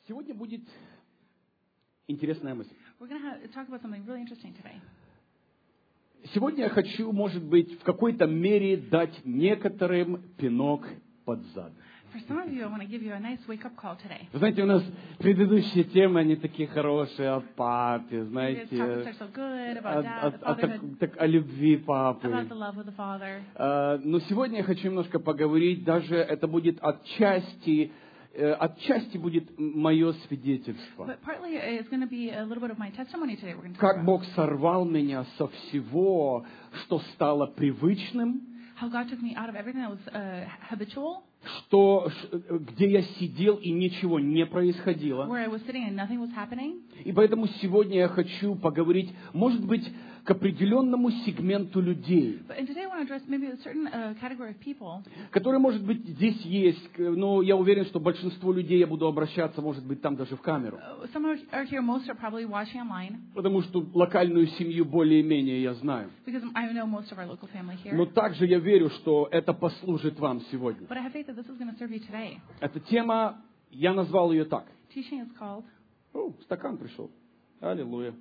Сегодня будет интересная мысль. We're going to talk about something really interesting today. Сегодня я хочу, может быть, в какой-то мере дать некоторым пинок под зад. For some of you, I want to give you a nice wake-up call today. Вы знаете, у нас предыдущие темы, они такие хорошие, о папе, Previous знаете, topics are so good about dad, fatherhood, о любви папы. about the love of the father. Но сегодня я хочу немножко поговорить, даже это будет отчасти будет мое свидетельство. But partly it's going to be a little bit of my testimony today. We're going to talk Как about Бог сорвал меня со всего, что стало привычным, how God took me out of everything that was habitual, где я сидел и ничего не происходило. where I was sitting and nothing was happening. И поэтому сегодня я хочу поговорить, может быть, к определенному сегменту людей, And today I want to address maybe a certain category of people. которые, может быть, здесь есть, но я уверен, что большинство людей я буду обращаться, может быть, там даже в камеру. Some are here, most are probably watching online, Потому что локальную семью более-менее я знаю. because I know most of our local family here. Но также я верю, что это послужит вам сегодня. But I have faith that this is going to serve you today. Эта тема, я назвал ее так. Teaching is called О, стакан пришел. Аллилуйя.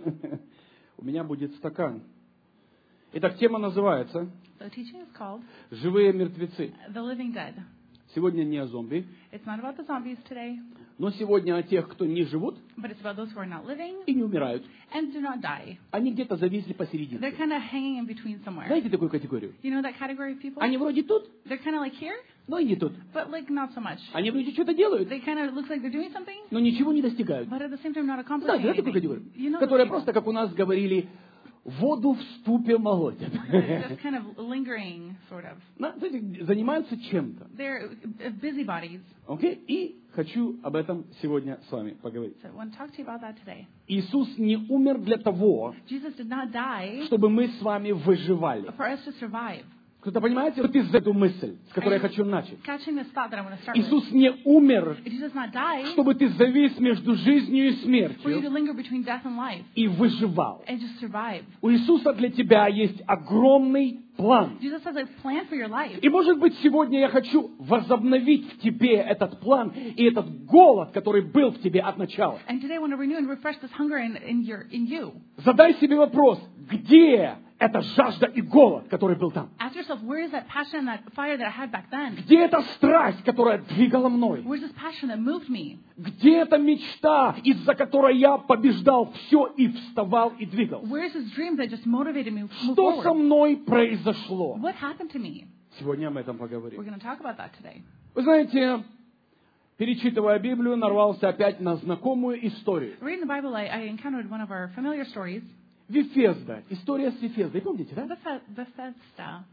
У меня будет стакан. Итак, тема называется the teaching is called «Живые мертвецы». The Living Dead. Сегодня не о зомби, It's not about the zombies today, но сегодня о тех, кто не живут but it's about those who are not living и не умирают. and do not die. Они где-то зависли They're посередине. kind of hanging in between somewhere. Знаете такую категорию? You know that category of people? Они вроде тут, They're kind of like here, но и не тут. but like not so much. Они вроде что-то делают, They kind of looks like they're doing something, но ничего не достигают. but at the same time not accomplishing Знаете, да, такую anything. категорию? You know Которая those просто, people. как у нас говорили, воду в ступе молотят. They're just kind of lingering, sort of. Знаете, занимаются чем-то. They're busybodies. Окей? И хочу об этом сегодня с вами поговорить. So I want to talk to you about that today. Иисус не умер для того, Jesus did not die чтобы мы с вами выживали. for us to survive. Кто-то понимаете вот из эту мысль, с которой я хочу начать? Catching this thought that I want to start with. Иисус не умер, Jesus did not die чтобы ты завис между жизнью и for you to смертью linger between death and life и выживал. and just survive. У Иисуса для тебя есть огромный план. Jesus has a plan for your life. И, может быть, сегодня я хочу возобновить в тебе этот план и этот голод, который был в тебе от начала. And today I want to renew and refresh this hunger in you. Задай себе вопрос, где эта жажда и голод, который был там? Ask yourself, where is that passion and that fire that I had back then? Где эта страсть, которая двигала мной? Where's this passion that moved me? Где эта мечта, из-за которой я побеждал все и вставал и двигался? Where's this dream that just motivated me to move Что со forward? мной произошло? What happened to me? Сегодня об этом We're поговорим. going to talk about that today. Вы знаете, перечитывая Библию, нарвался опять на знакомую историю. Reading the Bible, I encountered one of our familiar stories. Вифезда. История с Вифездой. Помните, да? Bethesda.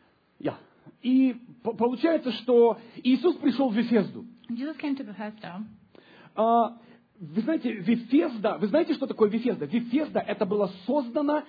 И получается, что Иисус пришел в Вифезду. Jesus came to Bethesda. Вы знаете, что такое Вифезда? Вифезда была создана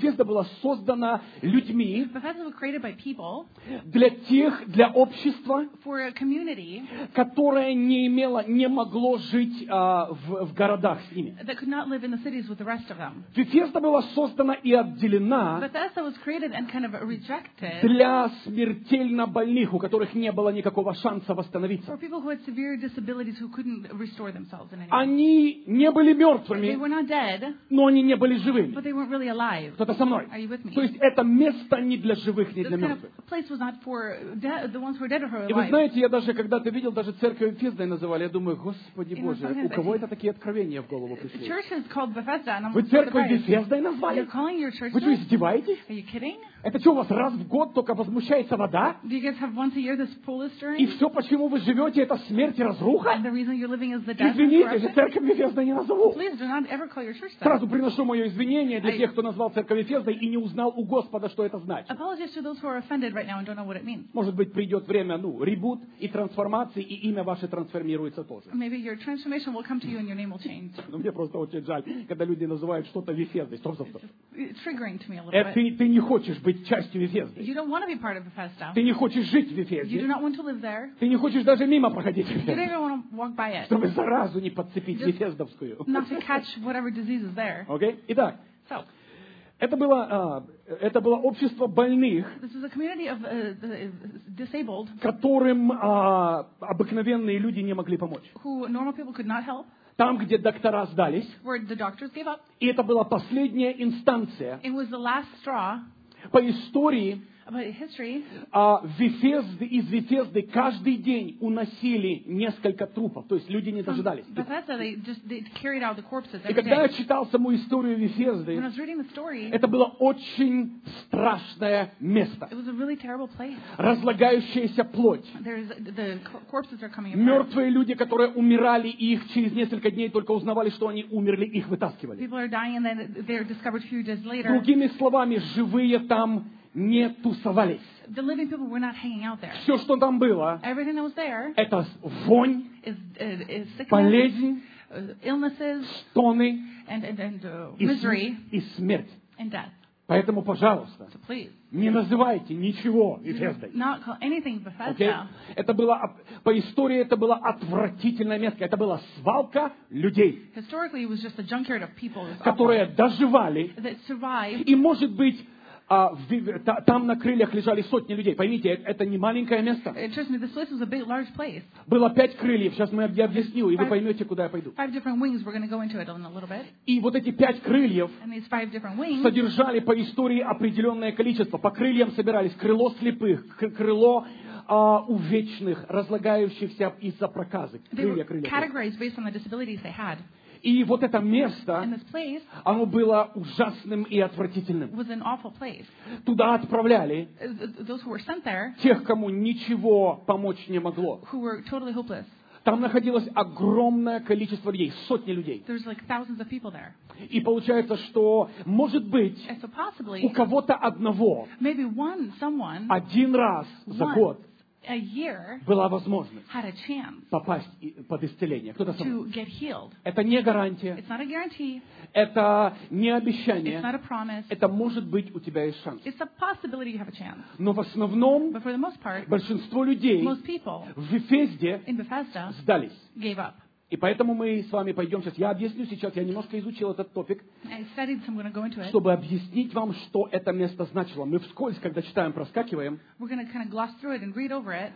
людьми Bethesda was created by people для общества, for a community которое не могло жить в городах с ними. that could not live in the cities with the rest of them. Вифезда была создана и отделена Bethesda was created and kind of rejected для смертельно больных, у которых не было никакого шанса восстановиться. for people who had severe disabilities who couldn't restore themselves in any way. Они не были They мертвыми, were not dead, но они не были живыми. but they weren't really alive. Кто-то со мной? Are you with me? То есть это место не для живых, не This для kind мертвых. of place was not for the ones who are dead or who are И вы alive. знаете, я даже когда-то видел, даже церковь Вифездой называли, я думаю, Господи Боже, у кого это такие откровения в голову The пришли? church is called Bethesda, and I'm Вы церковь surprised. Вифездой You're назвали? calling your church Вы что, this? издеваетесь? Are you kidding? Это что, у вас раз в год только возмущается вода? Do you guys have once a year this pool is И stirring? все, почему вы живете, это смерть и разруха? And the reason you're living is the death and Извините, я corruption? церковь Вифездой не назову. Please do not ever call your church that. Сразу приношу мое извинение для тех, кто назвал церковь Вифездой и не узнал у Господа, что это значит. Apologies to those who are offended right now and don't know what it means. Может быть, придет время, ребут и трансформации, и имя ваше трансформируется тоже. Maybe your transformation will come to you and your name will change. Но мне просто очень жаль, когда люди называют что-то Вифездой. Стоп. It's triggering to me a little bit. Ты не хочешь быть частью Вифезды. You don't want to be part of Bethesda. Ты не хочешь жить в You do Вифезде. not want to live there. Ты не хочешь даже мимо проходить You don't Вифезду, even want to walk by it. чтобы заразу не подцепить Just Вифездовскую. not to catch whatever disease is there. Окей? Итак, So, Это было общество больных, This was a community of disabled которым обыкновенные люди не могли помочь. who normal people could not help, Там, где доктора сдались. where the doctors gave up. И это была последняя инстанция. It was the last straw. По истории, About history, из Вифезды каждый день уносили несколько трупов. То есть люди не дожидались. Bethesda, they carried out the corpses И every когда я day. читал саму историю When I Вифезды, was reading the story, это было очень страшное место. it was a really terrible place. Разлагающаяся плоть. The corpses are coming apart. Мертвые люди, которые умирали, и их через несколько дней только узнавали, что они умерли, их вытаскивали. People are dying and then they're discovered a few days later. Другими словами, живые там не тусовались. The living people were not hanging out there. Все, что там было, Everything that was there это вонь, is sickness, болезнь, illnesses, стоны misery и смерть. and death. Поэтому, пожалуйста, So please, не называйте ничего Вифездой. not call anything Окей? Bethesda. Это было, по истории это было отвратительное место. Это была свалка людей, Historically, it was just a junkyard of people которые доживали. that survived. И, может быть, там на крыльях лежали сотни людей. Поймите, это не маленькое место. Trust me, this place was a big, large place. Было 5 крыльев. Сейчас я объясню, и вы поймете, куда я пойду. 5 different wings. We're going to go into it in a little bit. И вот эти 5 крыльев And these 5 different wings содержали по истории определенное количество. По крыльям собирались крыло слепых, крыло увечных, разлагающихся из-за проказы. they were Крылья. categorized based on the disabilities they had. И вот это место, And this place оно было ужасным и отвратительным. was an awful place. Туда отправляли Those who were sent there, тех, кому ничего помочь не могло. who were totally hopeless. Там находилось огромное количество людей, сотни людей. There's like thousands of people there. И получается, что, может быть, And so possibly, у кого-то одного maybe someone, один раз за once год a year была возможность had a chance попасть под исцеление. Кто-то со мной. to get healed. Это не гарантия, It's not a guarantee. это не It's обещание, not a promise. это может быть у тебя есть шанс. It's a possibility you have a chance. Но в основном But for the most part, большинство людей most people в Вифезде in Bethesda сдались. gave up. И поэтому мы с вами пойдем сейчас. Я объясню сейчас, я немножко изучил этот топик, I studied, so I'm going to go into it. чтобы объяснить вам, что это место значило. Мы вскользь, когда читаем, проскакиваем, We're going to kind of gloss through it and read over it.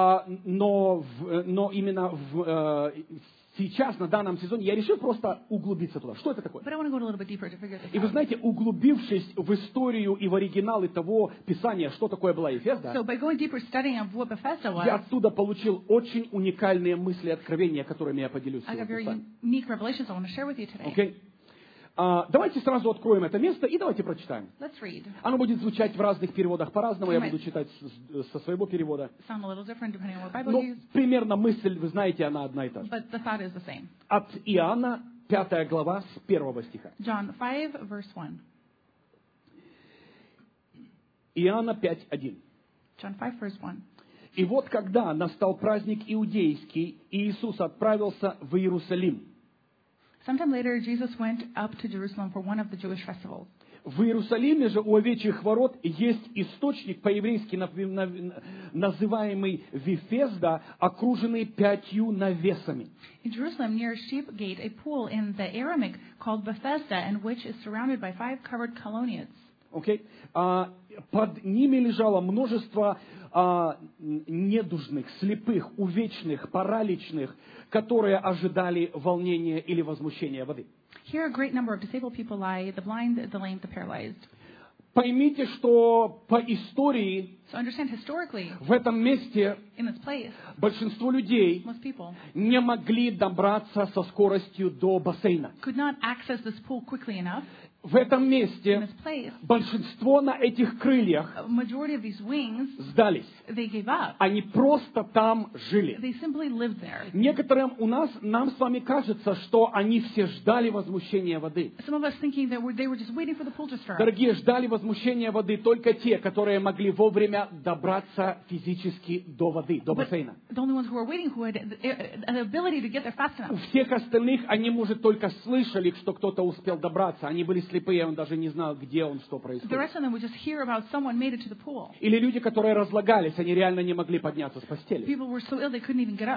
но именно сейчас, на данном сезоне, я решил просто углубиться туда. Что это такое? But I want to go a little bit deeper to figure this И вы out. знаете, углубившись в историю и в оригиналы того Писания, что такое была Ефезда, So by going deeper studying of what Bethesda я was, оттуда получил очень уникальные мысли и откровения, которыми я поделюсь I got сегодня very с вами. unique revelations I want to share with you today. Окей? Давайте сразу откроем это место и давайте прочитаем. Let's read. Оно будет звучать в разных переводах по-разному. Я Right. буду читать со своего перевода. Sound a little different depending on what Bible Но you use, примерно мысль, вы знаете, она одна и та же. but the thought is the same. От Иоанна, 5 глава, с 1 стиха. John 5, verse 1. Иоанна 5:1. John 5, verse 1. «И вот когда настал праздник иудейский, Иисус отправился в Иерусалим. Sometime later, Jesus went up to Jerusalem for one of the Jewish festivals. В Иерусалиме же у овечьих ворот есть источник, по-еврейски называемый Вифезда, окруженный 5 навесами». In Jerusalem, near Sheep Gate, a pool in the Aramaic called Bethesda, and which is surrounded by 5 covered colonnades. Okay? Под ними лежало множество недужных, слепых, увечных, параличных, которые ожидали волнения или возмущения воды. Here, a great number of disabled people lie: the blind, the lame, the paralyzed. Поймите, что по истории So understand, historically, в этом месте in this place, большинство людей most people не могли добраться со скоростью до бассейна. could not access this pool quickly enough. В этом In месте this place, большинство на этих крыльях a majority of these wings, сдались. they gave up. Они просто там жили. They simply lived there. Некоторым нам с вами кажется, что они все ждали возмущения воды. Some of us thinking that they were just waiting for the pool to stir up. Дорогие, ждали возмущения воды только те, которые могли вовремя добраться физически до воды, до But бассейна. the only ones who were waiting, who had the ability to get there fast У enough. всех остальных они, может, только слышали, что кто-то успел добраться. Они были слепые, он даже не знал, где он, что The происходит. rest of them would just hear about someone made it to the pool. Или люди, которые разлагались, они реально не могли подняться с постели. People were so ill they couldn't even get up.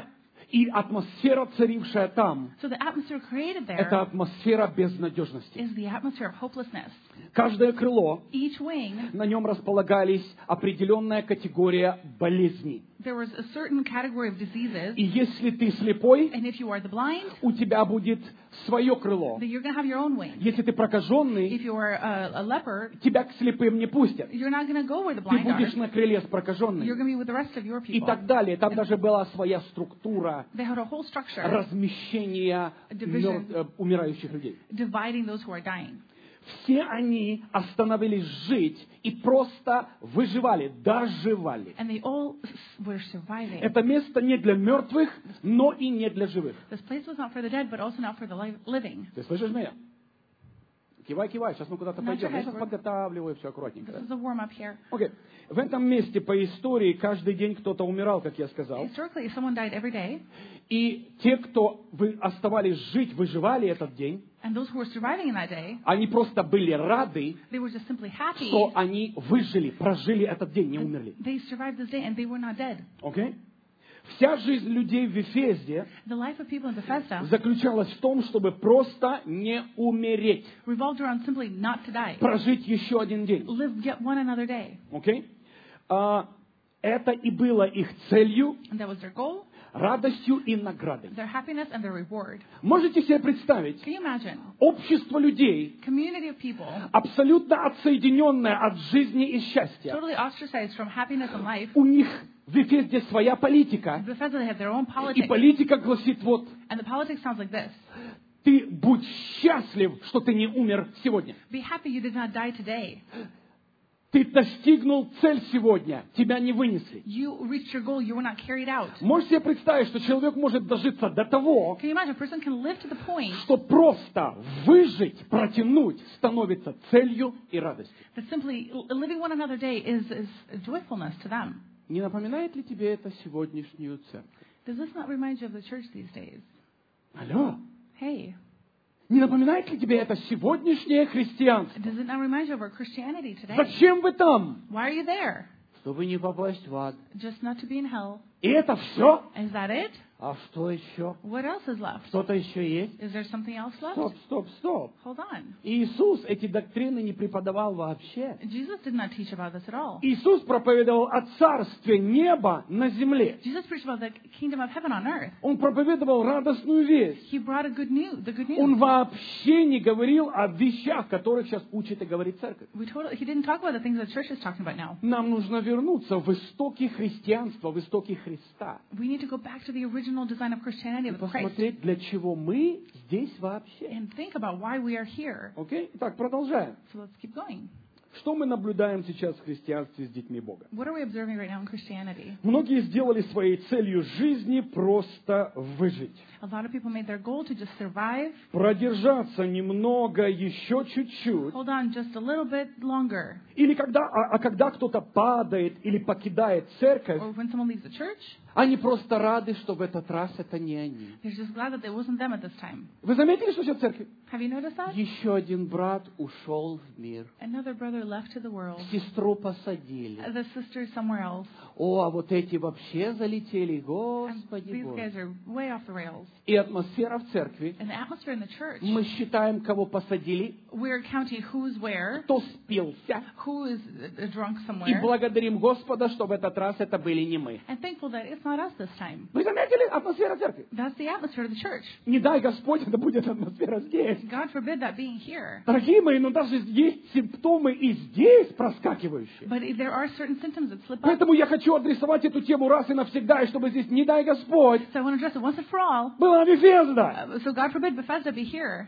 И атмосфера, царившая там, So the atmosphere created это there атмосфера безнадежности. is the atmosphere of hopelessness. Каждое крыло, Each wing, на нем располагались определенная категория болезней. there was a certain category of diseases, И если ты слепой, and if you are the blind, у тебя будет свое крыло. then you're going to have your own wing. Если ты прокаженный, If you are a leper, тебя к слепым не пустят. you're not going to go where the Ты blind будешь are. на крыле с прокаженным. You're going to be with the rest of your И people. так далее. Там даже была своя структура They had a whole structure размещения Division. умирающих людей. dividing those who are dying. Все они остановились жить и просто выживали, доживали. And they all were surviving. Это место не для мертвых, но и не для живых. This place was not for the dead, but also not for the living. Ты слышишь меня? Кивай, сейчас мы куда-то Nod пойдем. your Я head, сейчас Lord. подготавливаю все аккуратненько. This is a warm-up here. Окей. В этом месте по истории каждый день кто-то умирал, как я сказал. Historically, someone died every day, И те, кто оставались жить, выживали этот день, and those who were surviving in that day, они просто были рады, they were just simply happy что они выжили, прожили этот день, не умерли. they survived this day and they were not dead. Окей? Вся жизнь людей в Вифезде The life of people in Bethesda заключалась в том, чтобы просто не умереть, revolved around simply not to die, прожить еще один день. live yet one another day. Окей? Это и было их целью, And that was their goal, радостью и наградой. their happiness, and their reward. Можете себе представить, Can you imagine? общество людей, Community of people, абсолютно отсоединенное от жизни и счастья. totally ostracized from happiness and life. У них в Вифезде своя политика, In Bethesda, they have their own и politics, политика гласит вот, and the politics sounds like this. ты будь счастлив, что ты не умер сегодня. Be happy you did not die today. Ты достигнул цель сегодня, тебя не вынесли. You reached your goal, you were not carried out. Можете себе представить, что человек может дожиться до того, Can you imagine a person can live to the point что просто выжить, протянуть становится целью и радостью. that simply living one another day is joyfulness to them? Не напоминает ли тебе это сегодняшнюю церковь? Does this not remind you of the church these days? Алло? Hey, Не напоминает ли тебе это сегодняшнее христианство? does it not remind you of our Christianity today? Зачем вы там? Why are you there? Чтобы не попасть в ад. Just not to be in hell. И это все? Is that it? А что еще? What else is left? Что-то еще есть? Is there something else left? Стоп. Hold on. Иисус эти доктрины не преподавал вообще. Jesus did not teach about this at all. Иисус проповедовал о царстве неба на земле. Jesus preached about the kingdom of heaven on earth. Он проповедовал радостную весть. He brought the good news. Он вообще не говорил о вещах, которых сейчас учит и говорит церковь. He didn't talk about the things the church is talking about now. Нам нужно вернуться в истоки христианства, в истоки Христа. We need to go back to the original design of Christianity И with Christ посмотреть, для чего мы здесь вообще. and think about why we are here. Окей? Итак, продолжаем. So let's keep going. Что мы наблюдаем сейчас в христианстве с детьми Бога? What are we observing right now in Christianity? Многие сделали своей целью жизни просто выжить. A lot of people made their goal to just survive. Продержаться немного, еще чуть-чуть. Hold on just a little bit longer. Или когда кто-то падает или покидает церковь, Or when someone leaves the church, они просто рады, что в этот раз это не они. they're just glad that it wasn't them at this time. Вы заметили, что сейчас в церкви? Have you noticed that? Еще один брат ушел в мир. Another brother left to the world. Сестру посадили. The sister is somewhere else. О, а вот эти вообще залетели, And Господи these Боже. guys are way off the rails. И атмосфера в церкви. And the atmosphere in the church, Мы считаем, кого посадили, we're counting who's where, кто спился. who is drunk И somewhere, благодарим Господа, что в этот раз это были не мы. and thankful that it's not us this time. Вы заметили атмосферу церкви? That's the atmosphere of the church. Не дай Господь, это будет атмосфера здесь. God forbid that being here. Дорогие мои, но даже есть симптомы и здесь проскакивающие. But there are certain symptoms that slip up. Поэтому я хочу адресовать эту тему раз и навсегда, и чтобы здесь, не дай Господь, So I want to address it once and for all. была Вифезда. So God forbid Bethesda be here.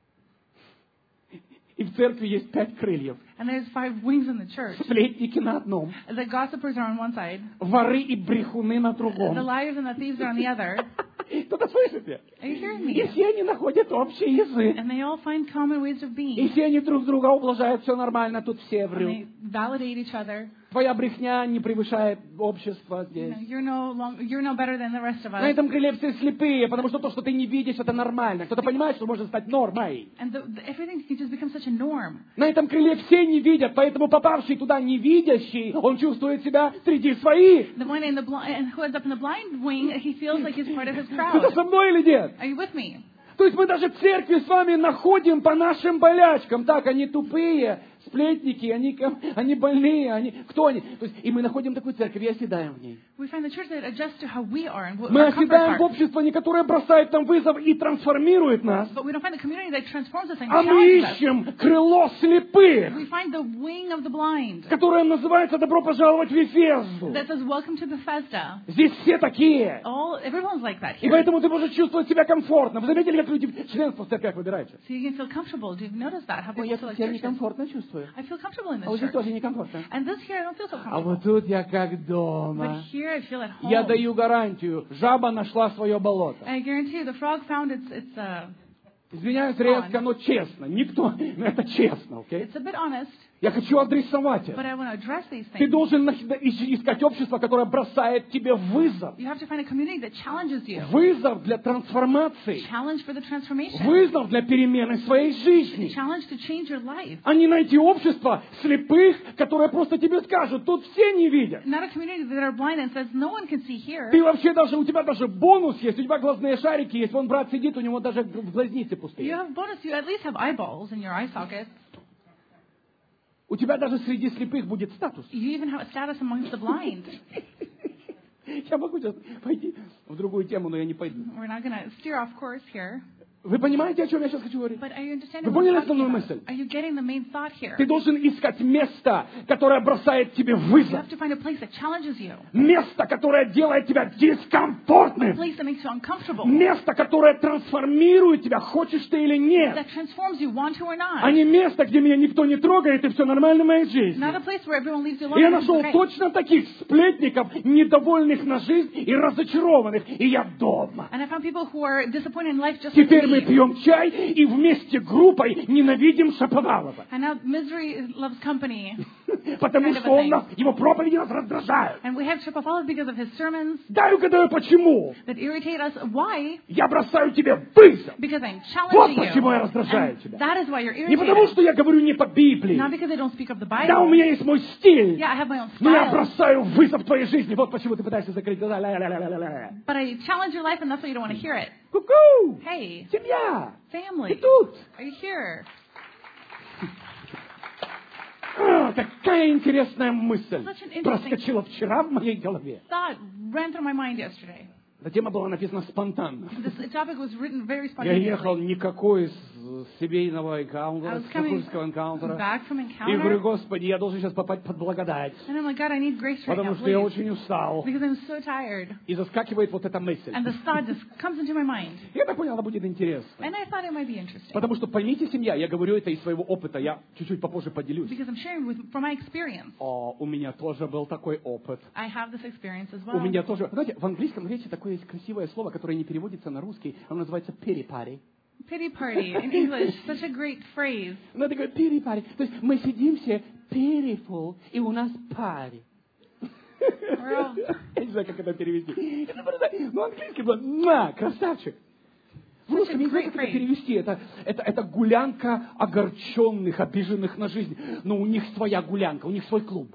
И в церкви есть 5 крыльев. And there's 5 wings in the church. Сплетники на одном, The gossipers are on one side. воры и брехуны на The другом. liars and the thieves are on the other. Кто-то слышите? Are you hearing me? И все они находят общий язык. And they all find common ways of И being. все они друг друга ублажают, все нормально, тут все And врут. they validate each other. Твоя брехня не превышает общество здесь. You're no better than the rest of На us. этом крыле все слепые, потому что то, что ты не видишь, это нормально. Кто-то понимает, что может стать нормой. And everything can just become such a norm. На этом крыле все не видят, поэтому попавший туда невидящий, он чувствует себя среди своих. The one and who ends up in the blind wing, he feels like he's part of his Кто-то crowd. со мной или нет? Are you with me? То есть мы даже в церкви с вами находим по нашим болячкам. Так, они тупые, сплетники, они больные, кто они? То есть, и мы находим такую церковь и оседаем в ней. We find the church that adjusts to how we are and what Мы our comforts оседаем в are. общество, не которое бросает нам вызов и трансформирует нас, But we don't find the community that transforms us and а мы challenges us. ищем крыло слепых, We find the wing of the blind которое называется «Добро пожаловать в Ефезу». that says, "Welcome to Bethesda." Здесь все такие. Everyone's like that И here. поэтому ты можешь чувствовать себя комфортно. Вы заметили, как люди членство в церквях выбирают? So you can feel comfortable. Do you notice that? How Ой, people я feel like себя churches? некомфортно чувствую. I feel comfortable in А this вот здесь church. тоже некомфортно. And this here, I don't feel so А comfortable. вот тут я как But дома. here, I feel at home. Я даю гарантию. Жаба нашла свое болото. I guarantee you, the frog found its Извиняюсь резко, но честно. Никто... Это честно, окей? It's a bit honest, Я хочу адресовать but это. I want to address these Ты things. должен искать общество, которое бросает тебе вызов. You have to find a community that challenges you. Вызов для трансформации. Challenge for the transformation. Вызов для перемены своей жизни. Challenge to change your life. А не найти общество слепых, которое просто тебе скажут, тут все не видят. Not a community that are blind and says, no one can see here. Ты вообще даже, у тебя даже бонус есть, у тебя глазные шарики есть. Вон брат сидит, у него даже глазницы You пустые. have bonus, you at least have eyeballs in your eye sockets. У тебя даже среди слепых будет статус. You even have a status amongst the blind. Я могу сейчас пойти в другую тему, но я не пойду. We're not going to steer off course here. Вы понимаете, о чем я сейчас хочу говорить? But are you understanding Вы what поняли I'm talking основную about? мысль? Are you getting the main thought here? Ты должен искать место, которое бросает тебе You вызов. have to find a place that challenges you. Место, которое делает тебя A дискомфортным. place that makes you uncomfortable. Место, которое трансформирует тебя, хочешь ты или нет. That transforms you, want to or А not. не место, где меня никто не трогает, и все нормально в моей жизни. Not a place where everyone leaves you alone. И я and it's нашел okay. точно таких сплетников, недовольных на жизнь и разочарованных. И я дома. And I found people who are disappointed in life just like Теперь мы me. пьем чай и вместе группой ненавидим Шаповалова. And now misery loves company. Потому Kind of что a он thing. нас, его проповеди нас раздражают. And we have Shapovalov because of his sermons Дай угадаю, почему. that irritate us. Why? Я бросаю тебе вызов. Because I'm Вот challenging почему я you. раздражаю And тебя. that is why you're Не потому, irritated. что я говорю не по Библии. Not because I don't speak of the Да, у Bible. меня есть мой стиль. Yeah, I have my own Но я style. бросаю вызов твоей жизни. Вот почему ты пытаешься закрыть глаза. Ля-ля-ля-ля-ля-ля. But I challenge your life and that's why you don't want to hear it. Ку-ку! Hey, Семья! family, Ты тут! are you here? Какая интересная мысль Such an interesting- проскочила вчера в моей голове. Thought ran through my mind yesterday. Эта тема была написана спонтанно. This topic was written very Я ехал spontaneously. никакой семейного I энкаунтера, was coming супружеского энкаунтера. back from И говорю, encounter, Господи, я должен сейчас попасть под благодать, and I'm like, God, I need grace right now, потому что я please, очень устал. because I'm so tired. И заскакивает вот эта мысль. And this thought just comes into my mind, Я так понял, она будет интересна. and I thought it might be interesting Потому что, поймите, семья, я говорю это из своего опыта, я чуть-чуть попозже поделюсь. because I'm sharing from my experience. У меня тоже был такой опыт. I have this experience as У well. меня тоже... Знаете, в английском речи такое есть красивое слово, которое не переводится на русский. Оно называется «перепари». Pity party in English, such a great phrase. Оно такое «перепари». То есть мы сидим все «перифул», и у нас пари. We're all- Я не знаю, как это перевести. Это просто... Ну, английский был красавчик. В русском не знаю, как это перевести. Это гулянка огорченных, обиженных на жизнь. Но у них своя гулянка, у них свой клуб.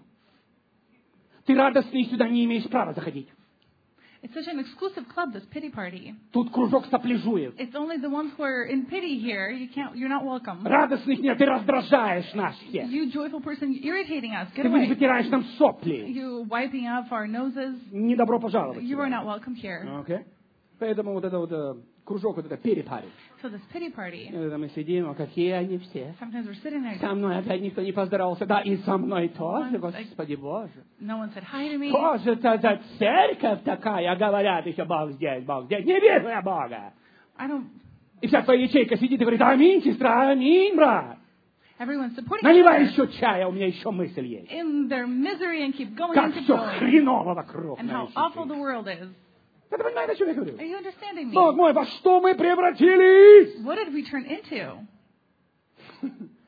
Ты радостный, сюда не имеешь права заходить. It's such an exclusive club, this pity party. Тут кружок сопляжует. It's only the ones who are in pity here. You're not welcome. Радостных нет, ты раздражаешь нас всех. You joyful person, irritating us. Get Ты away. вытираешь нам сопли. You wiping up our noses. Не добро пожаловать. You are not welcome here. Окей? Поэтому вот это вот кружок, вот это перепари. So this pity party. Это мы сидим, а какие они все. Sometimes we're sitting there. Со мной опять никто не поздоровался. Да, и со мной тоже, Господи Боже. No one said hi to me. Боже, это за церковь такая, говорят еще Бог здесь, Бог здесь. Не вижу я Бога. I don't. И вся твоя ячейка сидит и говорит, аминь, сестра, аминь, брат. Everyone's supporting Наливай each other еще чая, у меня еще мысль есть. in their misery and keep going Как and keep все going. хреново вокруг. And how awful the world is. Ты понимаешь, о чем я говорю? Are you understanding me? Бог мой, во что мы превратились? What did we turn into?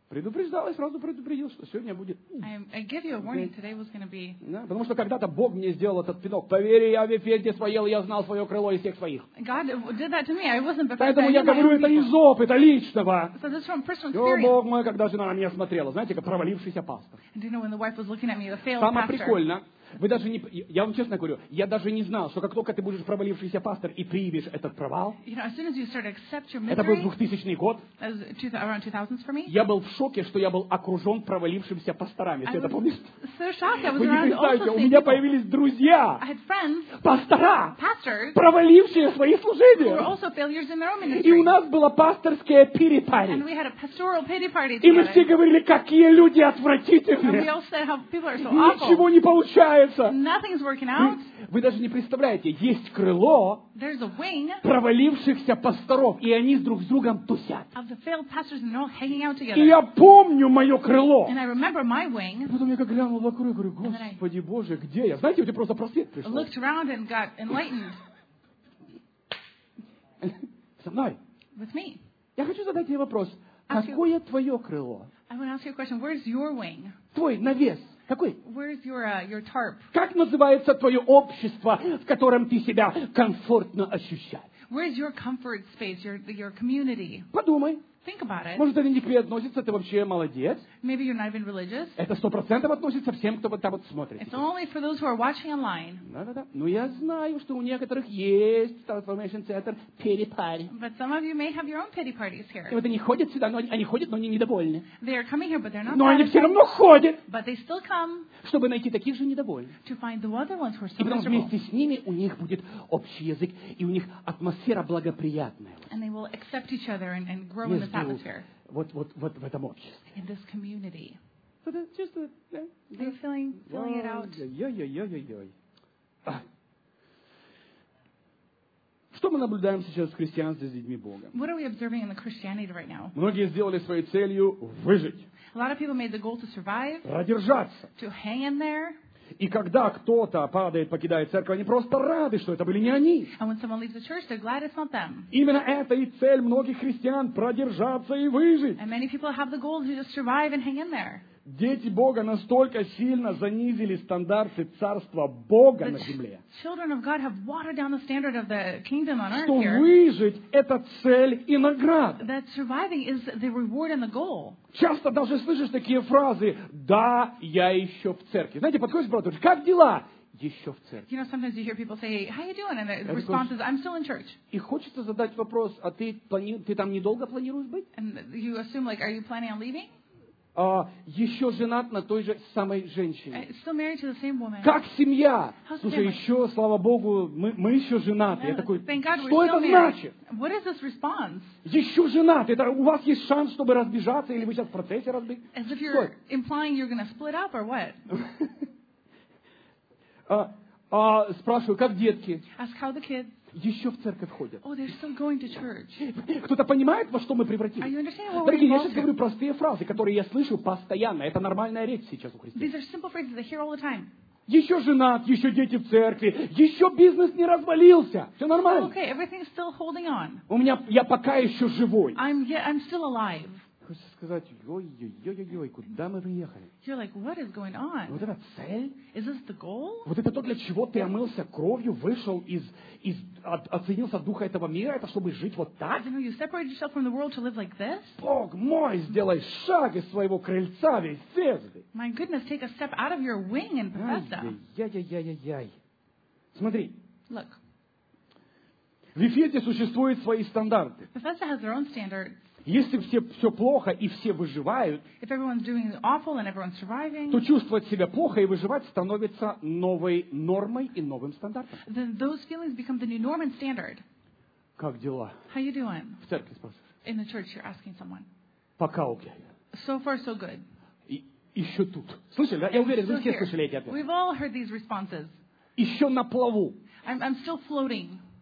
Предупреждал и сразу предупредил, что сегодня будет. I give you a warning. Today was going to be. Да, потому что когда-то Бог мне сделал этот пинок. Поверь, я в Вифеде своел, я знал свое крыло из всех своих. God did that to me. I wasn't Bethesda. Поэтому я говорю, это из опыта личного. So this is from personal О, experience. Бог мой, когда жена на меня смотрела, знаете, как провалившийся пастор. And do you know when the wife was looking at me, the failed Самое pastor? прикольное, вы даже не, я вам честно говорю, я даже не знал, что как только ты будешь провалившийся пастор и примешь этот провал, You know, as soon as you start to accept your это был misery, 2000 год, that was around 2000s for me. я был в шоке, что я был окружен провалившимся пасторами. Ты I это was помнишь? so shocked. I was Вы не around представляете, also у same меня people. появились друзья, I had friends, пастора, pastors, провалившие свои who were служения. also failures in their own И у ministry. нас была пасторская And пири-пари. we had a pastoral pity party И мы все together. говорили, какие люди And we отвратительные. all said how people are so Ничего awful. не получается. Nothing's working out. Вы даже не представляете, есть крыло There's a wing провалившихся пасторов, и они друг с другом тусят. of the failed pastors and they're all hanging out И together. я помню мое крыло. And I remember my И wing. потом я как глянул вокруг, говорю, Господи Боже, где я? Знаете, у тебя просто просвет I пришел. looked around and got enlightened Со мной. with me. Я хочу задать тебе вопрос. Какое твое крыло? I want to ask you a question. Where's your wing? Твой навес. Какой? Where's your tarp? Как называется твое общество, в котором ты себя комфортно ощущаешь? Where's your comfort space, your community? Подумай. Think about it. Может, это не к тебе относится, ты вообще молодец. Maybe you're not even religious. Это 100% относится всем, кто вот там вот смотрит. It's only for those who are watching online. Да-да-да. Ну, я знаю, что у некоторых есть Transformation Center перепари. But some of you may have your own pity parties И here. вот они ходят сюда, но они ходят, но они недовольны. They are coming here, but they're not Но они все satisfied. равно ходят, But they still come чтобы найти таких же недовольных. to find the other ones who are И so потом miserable. вместе с ними у них будет общий язык, и у них атмосфера благоприятная. And they will accept each other and grow in this Между atmosphere, вот в этом обществе. in this community. Это чувствует, да? Are you feeling it out? Ой-ой-ой-ой-ой. Что мы наблюдаем сейчас в христианстве с детьми Бога? What are we observing in the Christianity right now? Многие сделали своей целью выжить, A lot of people made the goal to survive, продержаться. to hang in there. И когда кто-то падает, покидает церковь, они просто рады, что это были не они. And when someone leaves the church, they're glad it's not them. Именно это и цель многих христиан – продержаться и выжить. And many people have the goal to just survive and hang in there. Дети Бога настолько сильно занизили стандарты Царства Бога The на земле, children of God have watered down the standard of the kingdom on earth что here. выжить – это цель и награда. That surviving is the reward and the goal. Часто даже слышишь такие фразы «Да, я еще в церкви». Знаете, подходишь к брату, говоришь, как дела? Еще в церкви. You know, sometimes you hear people say, how you doing? And the Of response course. is, I'm still in church. И хочется задать вопрос, а ты там недолго планируешь быть? And you assume, like, are you planning on leaving? Еще женат на той же самой женщине. Still married to the same woman. Как семья? How's Слушай, family? еще, слава Богу, мы еще женаты. Я такой, Thank God we're что still это married. значит? What is this response? Еще женаты. Это у вас есть шанс, чтобы разбежаться, или вы сейчас в процессе разбег? As if Что you're это? implying you're going to split up or what? Спрашиваю, как детки? Ask how the kids. Еще в церковь ходят. Oh, they're still going to church. Кто-то понимает, во что мы Are превратились? you understanding what we're Дорогие, я involved сейчас in? говорю простые фразы, которые я слышу постоянно. Это нормальная речь сейчас у христиан. These are simple phrases I hear all the time. Еще женат, еще дети в церкви, еще бизнес не развалился. Все нормально. Okay, everything's still holding on. Я пока еще живой. I'm still alive. Хочется сказать, ой-ой-ой-ой, куда мы приехали? You're like, what is going on? Вот это цель? Is this the goal? Вот это то, для чего ты омылся кровью, вышел оценился от духа этого мира, это чтобы жить вот так? You know, you separated yourself from the world to live like this? Бог мой, сделай шаг из своего крыльца весь звезды. My goodness, take a step out of your wing in Bethesda. Яй-яй-яй-яй. Смотри, Look, в Ефесе существуют свои стандарты. Bethesda has their own standards. Если все плохо и все выживают, If everyone's doing awful and everyone's surviving, то чувствовать себя плохо и выживать становится новой нормой и новым стандартом. then those feelings become the new norm and standard. Как дела? How you doing? В церкви спрашиваешь. In the church, you're asking someone. Пока окей. So far, so good. Еще тут. Слышали, да? Я уверен, вы Still все here. слышали эти ответы. We've all heard these responses. Еще на плаву. I'm still floating.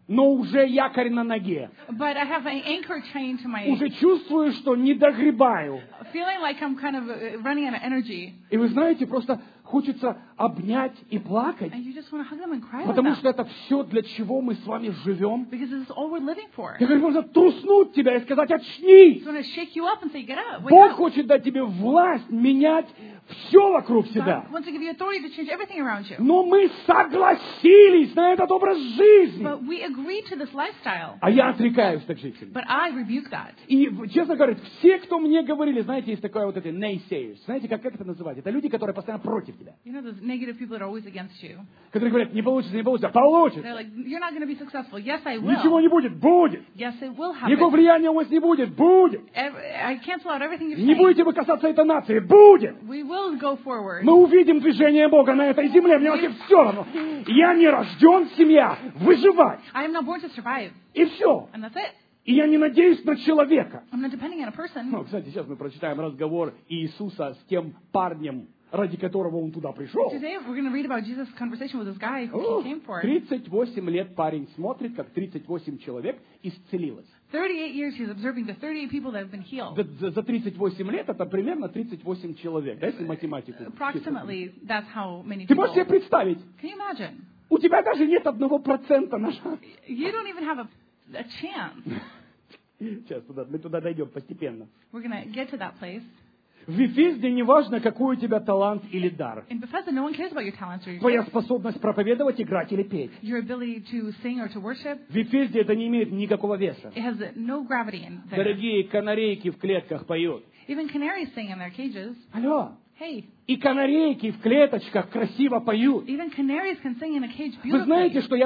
но уже якорь на ноге. but I have an anchor chain to my, Уже чувствую, что не догребаю. feeling like I'm kind of running out of energy. И вы знаете, просто хочется обнять и плакать, And you just want to hug them and cry with потому them. что это все, для чего мы с вами живем. Because this is all we're living for. Я говорю, можно труснуть тебя и сказать, I очнись. just want to shake you up and say, get up, wake Бог up. хочет дать тебе власть менять все вокруг себя. God wants to give you authority to change everything around you. Но мы согласились на этот образ жизни. But we agree to this lifestyle. А я отрекаюсь так жить. But I rebuke that. И, честно говоря, все, кто мне говорили, знаете, есть такое вот это naysayers. Знаете, как это называть? Это люди, которые постоянно против тебя. You know those negative people that are always against you. Которые говорят, не получится, не получится. Получится. They're like, you're not going to be successful. Yes, I will. Ничего не будет. Будет. Yes, it will Никакого happen. влияния у вас не будет. Будет. I cancel out everything you're Не saying. будете вы касаться этой нации. Будет. We will go forward. Мы увидим движение Бога на этой земле. Мне вообще все равно. Я не рожден, семья, выживать. I am not born to survive. И все. And that's it. И я не надеюсь на человека. I'm not depending on a person. Ну, кстати, сейчас мы прочитаем разговор Иисуса с тем парнем, ради которого он туда пришел. Today we're going to read about Jesus' conversation with this guy who he came for. 38 лет парень смотрит, как 38 человек исцелилось. 38 years he's observing the 38 people that have been healed. За 38 лет это примерно 38 человек. Да, если математику. Approximately, that's how many Ты people. можешь себе представить? Can you imagine? У тебя даже нет 1% на шанс. You don't even have a chance. Сейчас мы туда дойдем постепенно. We're going to get to that place. В Вифезде не важно, какой у тебя талант или дар. In Bethesda, no one cares about your talents or your Твоя gifts, способность проповедовать, играть или петь. your ability to sing or to worship. В Вифезде это не имеет никакого веса. It has no gravity in there. Дорогие канарейки в клетках поют. Even canaries sing in their cages. Алло. Hey, И канарейки в клеточках красиво поют. even canaries can sing in a cage Вы знаете, beautifully. что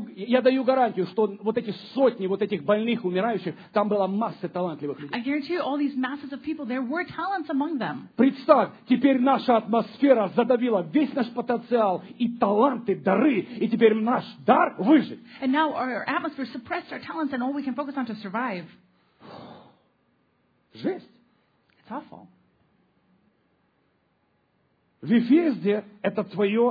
я даю гарантию, что вот эти сотни вот этих больных, умирающих, там была масса талантливых людей. I guarantee you, all these masses of people, there were talents among them. Представь, теперь наша атмосфера задавила весь наш потенциал и таланты, дары, и теперь наш дар выжить. And now our atmosphere suppressed our talents, and all we can focus on to survive. Жесть. It's awful. Вифезда это твое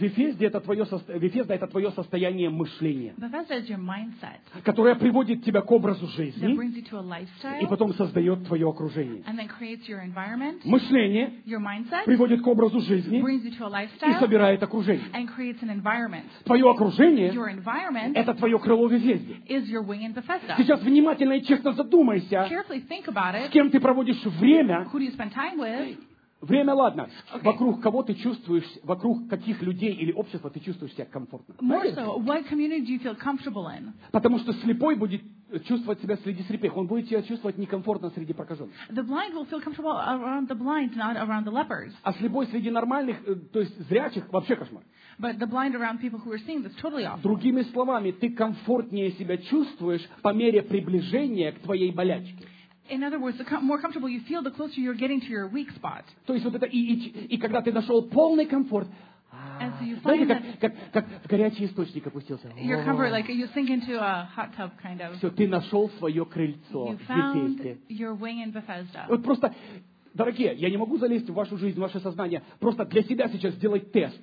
состояние мышления, Bethesda is your mindset которое приводит тебя к образу that жизни brings you to a и lifestyle потом создает твое окружение. and then creates your environment. Мышление Your mindset приводит к образу жизни brings you to a и lifestyle собирает окружение. and creates an environment. Твое окружение Your environment это твое крыло в Вифезде. is your wing in Bethesda. Сейчас внимательно и честно задумайся, Carefully think about с it. кем ты проводишь время. Who do you spend time with? Время, ладно. Okay. Вокруг кого ты чувствуешь, вокруг каких людей или общества ты чувствуешь себя комфортно. More Знаете? so, what community do you feel comfortable in? Потому что слепой будет чувствовать себя среди слепых. Он будет себя чувствовать некомфортно среди прокаженных. The blind will feel comfortable around the blind, not around the lepers. А слепой среди нормальных, то есть зрячих, вообще кошмар. But the blind around people who are seeing, that's totally awful. Другими словами, ты комфортнее себя чувствуешь по мере приближения к твоей болячке. In other words, the more comfortable you feel, the closer you're getting to your weak spot. То есть вот это, и когда ты нашел полный комфорт, And so you знаете, find как в горячий источник опустился. your comfort, like you sink into a hot tub, kind of. Все, ты нашел свое крыльцо You в found Вифезде. your wing in Bethesda. Вот просто, дорогие, я не могу залезть в вашу жизнь, в ваше сознание. Просто для себя сейчас сделать тест.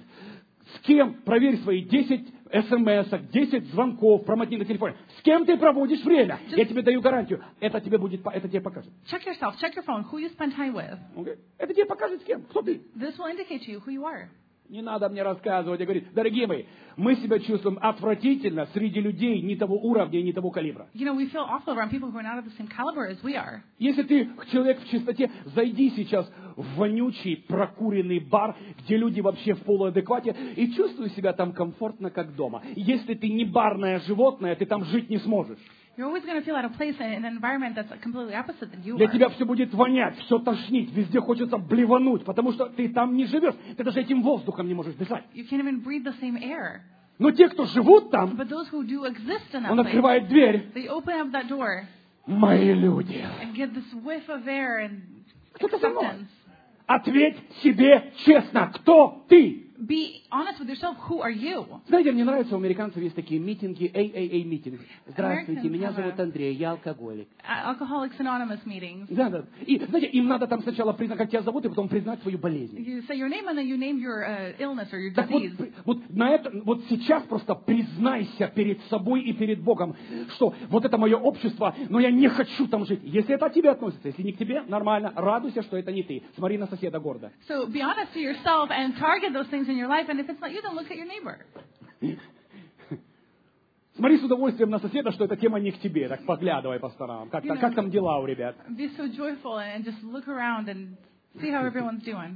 С кем, проверь свои 10 смс-ок, 10 звонков, промотни на телефоне. С кем ты проводишь время? Я тебе даю гарантию. Это тебе покажет. Check yourself, check your phone, who you spend time with. Okay? Это тебе покажет с кем? Кто ты? This will indicate to you who you are. Не надо мне рассказывать. Я говорю, дорогие мои, мы себя чувствуем отвратительно среди людей не того уровня и не того калибра. You know, we feel awful around people who are not of the same caliber as we are. Если ты человек в чистоте, зайди сейчас в вонючий, прокуренный бар, где люди вообще в полуадеквате, и чувствуй себя там комфортно, как дома. Если ты не барное животное, ты там жить не сможешь. You're always going to feel out of place in an environment that's completely opposite than you Для are. тебя все будет вонять, все тошнить, везде хочется блевануть, потому что ты там не живешь. Ты даже этим воздухом не можешь дышать. You can't even breathe the same air. Но те, кто живут там, But those who do exist in that он place, открывает дверь. they open up that door Мои люди. and get this whiff of air and Кто-то за мной. acceptance. Ответь себе честно, кто ты Be honest with yourself. Who are you? Знаете, мне нравится, у американцев есть такие митинги, AA-митинг. Здравствуйте, Americans меня have зовут Андрей, я алкоголик. Alcoholics Anonymous meetings. Да. И, знаете, им надо там сначала признать, как тебя зовут, и потом признать свою болезнь. You say your name and then you name your illness or your Так вот, disease. вот сейчас просто признайся перед собой и перед Богом, что вот это мое общество, но я не хочу там жить. Если это к тебе относится, если не к тебе, нормально, радуйся, что это не ты. Смотри на соседа гордо. So be honest to yourself and target those things in your life. And if it's not you, then look at your neighbor. Смотри с удовольствием на соседа, что эта тема не к тебе, так поглядывай по сторонам. Как там дела у ребят? Be so joyful and just look around and see how everyone's doing.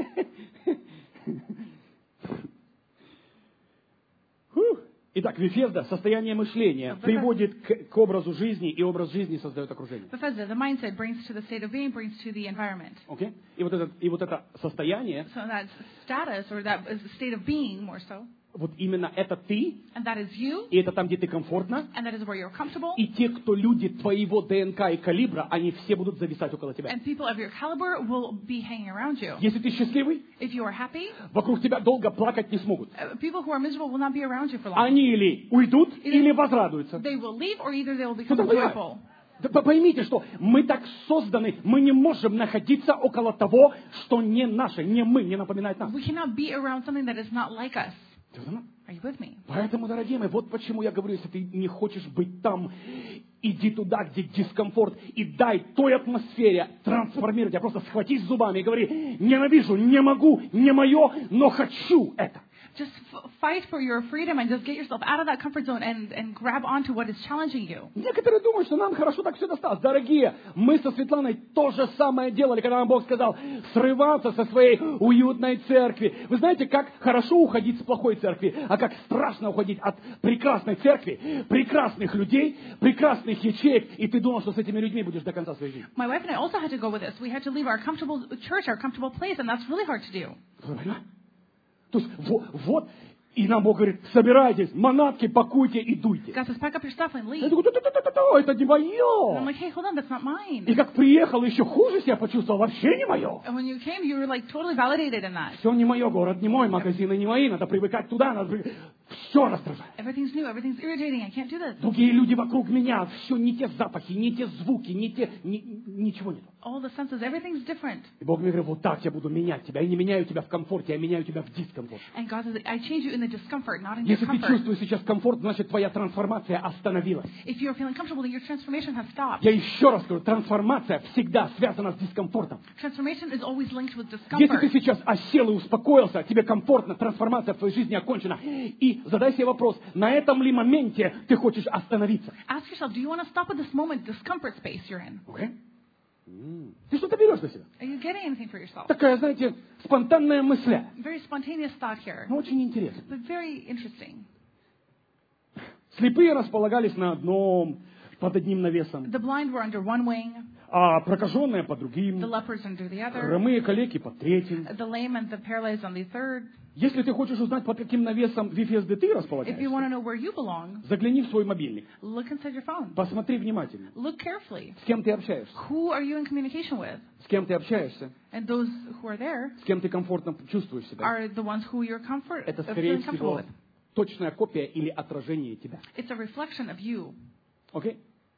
Итак, Вифезда, состояние мышления, приводит к образу жизни, и образ жизни создает окружение. Bethesda, the mindset brings to the state of being, brings to the environment. Okay? И вот это состояние, So that status, or that is the state of being more so, вот именно это ты, and that is you, и это там, где ты комфортно, and that is where you're comfortable, и те, кто люди твоего ДНК и калибра, они все будут зависать около тебя. and people of your caliber will be hanging around you. Если ты счастливый, If you are happy, вокруг тебя долго плакать не смогут. people who are miserable will not be around you for long. Они или уйдут, или возрадуются. They will leave, or either they will become Ну, да, joyful. Да поймите, что мы так созданы, мы не можем находиться около того, что не наше, не мы, не напоминает нас. We cannot be around something that is not like us. Are you with me? Поэтому, дорогие мои, вот почему я говорю, если ты не хочешь быть там, иди туда, где дискомфорт, и дай той атмосфере трансформировать. Я просто схватись зубами и говори, ненавижу, не могу, не мое, но хочу это. Just fight for your freedom and just get yourself out of that comfort zone and grab onto what is challenging you. Некоторые думают, что нам хорошо так все досталось. Дорогие, мы со Светланой то же самое делали, когда нам Бог сказал срываться со своей уютной церкви. Вы знаете, как хорошо уходить с плохой церкви, а как страшно уходить от прекрасной церкви, прекрасных людей, прекрасных ячеек, и ты думал, что с этими людьми будешь до конца своей жизни. My wife and I also had to go with this. We had to leave our comfortable church, our comfortable place, and that's really hard to do. То есть вот, и нам Бог говорит, собирайтесь, манатки, пакуйте и дуйте. God says, pack up your stuff and leave. Я говорю, это не And I'm мое. like, hey, hold on, that's not mine. И как приехал, еще хуже себя почувствовал, вообще не мое. And when you came, you were like totally validated in that. Все не мое, город не мой, магазины не мои, надо привыкать туда, все раздражает. Everything's new, everything's irritating, I can't do this. Другие люди вокруг меня, все не те запахи, не те звуки, ничего нет. All the senses, everything's different. И Бог мне говорит, вот так я буду менять тебя. Я не меняю тебя в комфорте, я меняю тебя в дискомфорте. And God says, I change you in the discomfort, not in your Если ты comfort. чувствуешь сейчас комфорт, значит твоя трансформация остановилась. If you're feeling comfortable, then your transformation has stopped. Я еще раз скажу, трансформация всегда связана с дискомфортом. Transformation is always linked with Если ты discomfort. сейчас осел и успокоился, тебе комфортно, трансформация в твоей жизни окончена. И задай себе вопрос, на этом ли моменте ты хочешь остановиться? Ask yourself, do you want to stop at this moment, discomfort space you're in? Okay? Ты что-то берешь для себя? Are you getting anything for yourself? Такая, знаете, спонтанная мысля. Very spontaneous thought here, Но очень интересно. but very interesting. Слепые располагались на одном, под одним навесом, The blind were under one wing, а прокаженные под the другим, lepers under the other, хромые калеки под третьим. the lame and the paralyzed on the third. Если ты хочешь узнать, под каким навесом Вифезды ты If you want располагаешься, to know where you belong, загляни в свой мобильник, look inside your phone. посмотри внимательно, Look carefully. с кем ты общаешься, Who are you in communication with? с кем ты общаешься, And those who are there с кем ты комфортно чувствуешь себя. are the ones who you're Это, feeling скорее comfortable всего, with. точная копия или отражение тебя. It's a reflection of you. Окей?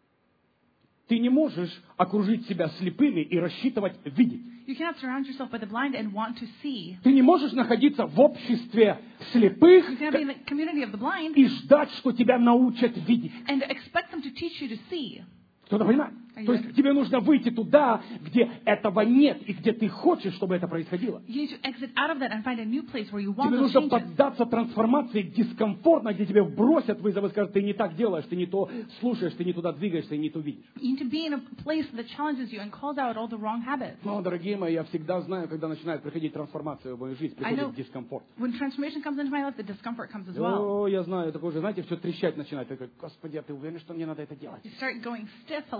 Ты не можешь окружить себя слепыми и рассчитывать видеть. You cannot surround yourself by the blind and want to see. Ты не можешь находиться в обществе слепых You cannot be in the community of the blind и ждать, что тебя научат видеть. and expect them to teach you to see. Кто-то понимает? То есть тебе нужно выйти туда, где этого нет, и где ты хочешь, чтобы это происходило. You need to exit out of that and find a new place where you want Тебе those нужно changes. поддаться трансформации дискомфортно, где тебе бросят вызов и скажут, ты не так делаешь, ты не то слушаешь, ты не туда двигаешься и не то видишь. You need to be in a place that challenges you and calls out all the wrong habits. Но, дорогие мои, я всегда знаю, когда начинает приходить трансформация в мою жизнь, I know. приходит дискомфорт. When transformation comes into my life, the discomfort comes as well. О, я знаю, такое же, знаете, все трещать начинает. Ты говоришь, Господи, а ты уверен, что мне надо это делать? You start going stiff a little. Поверьте,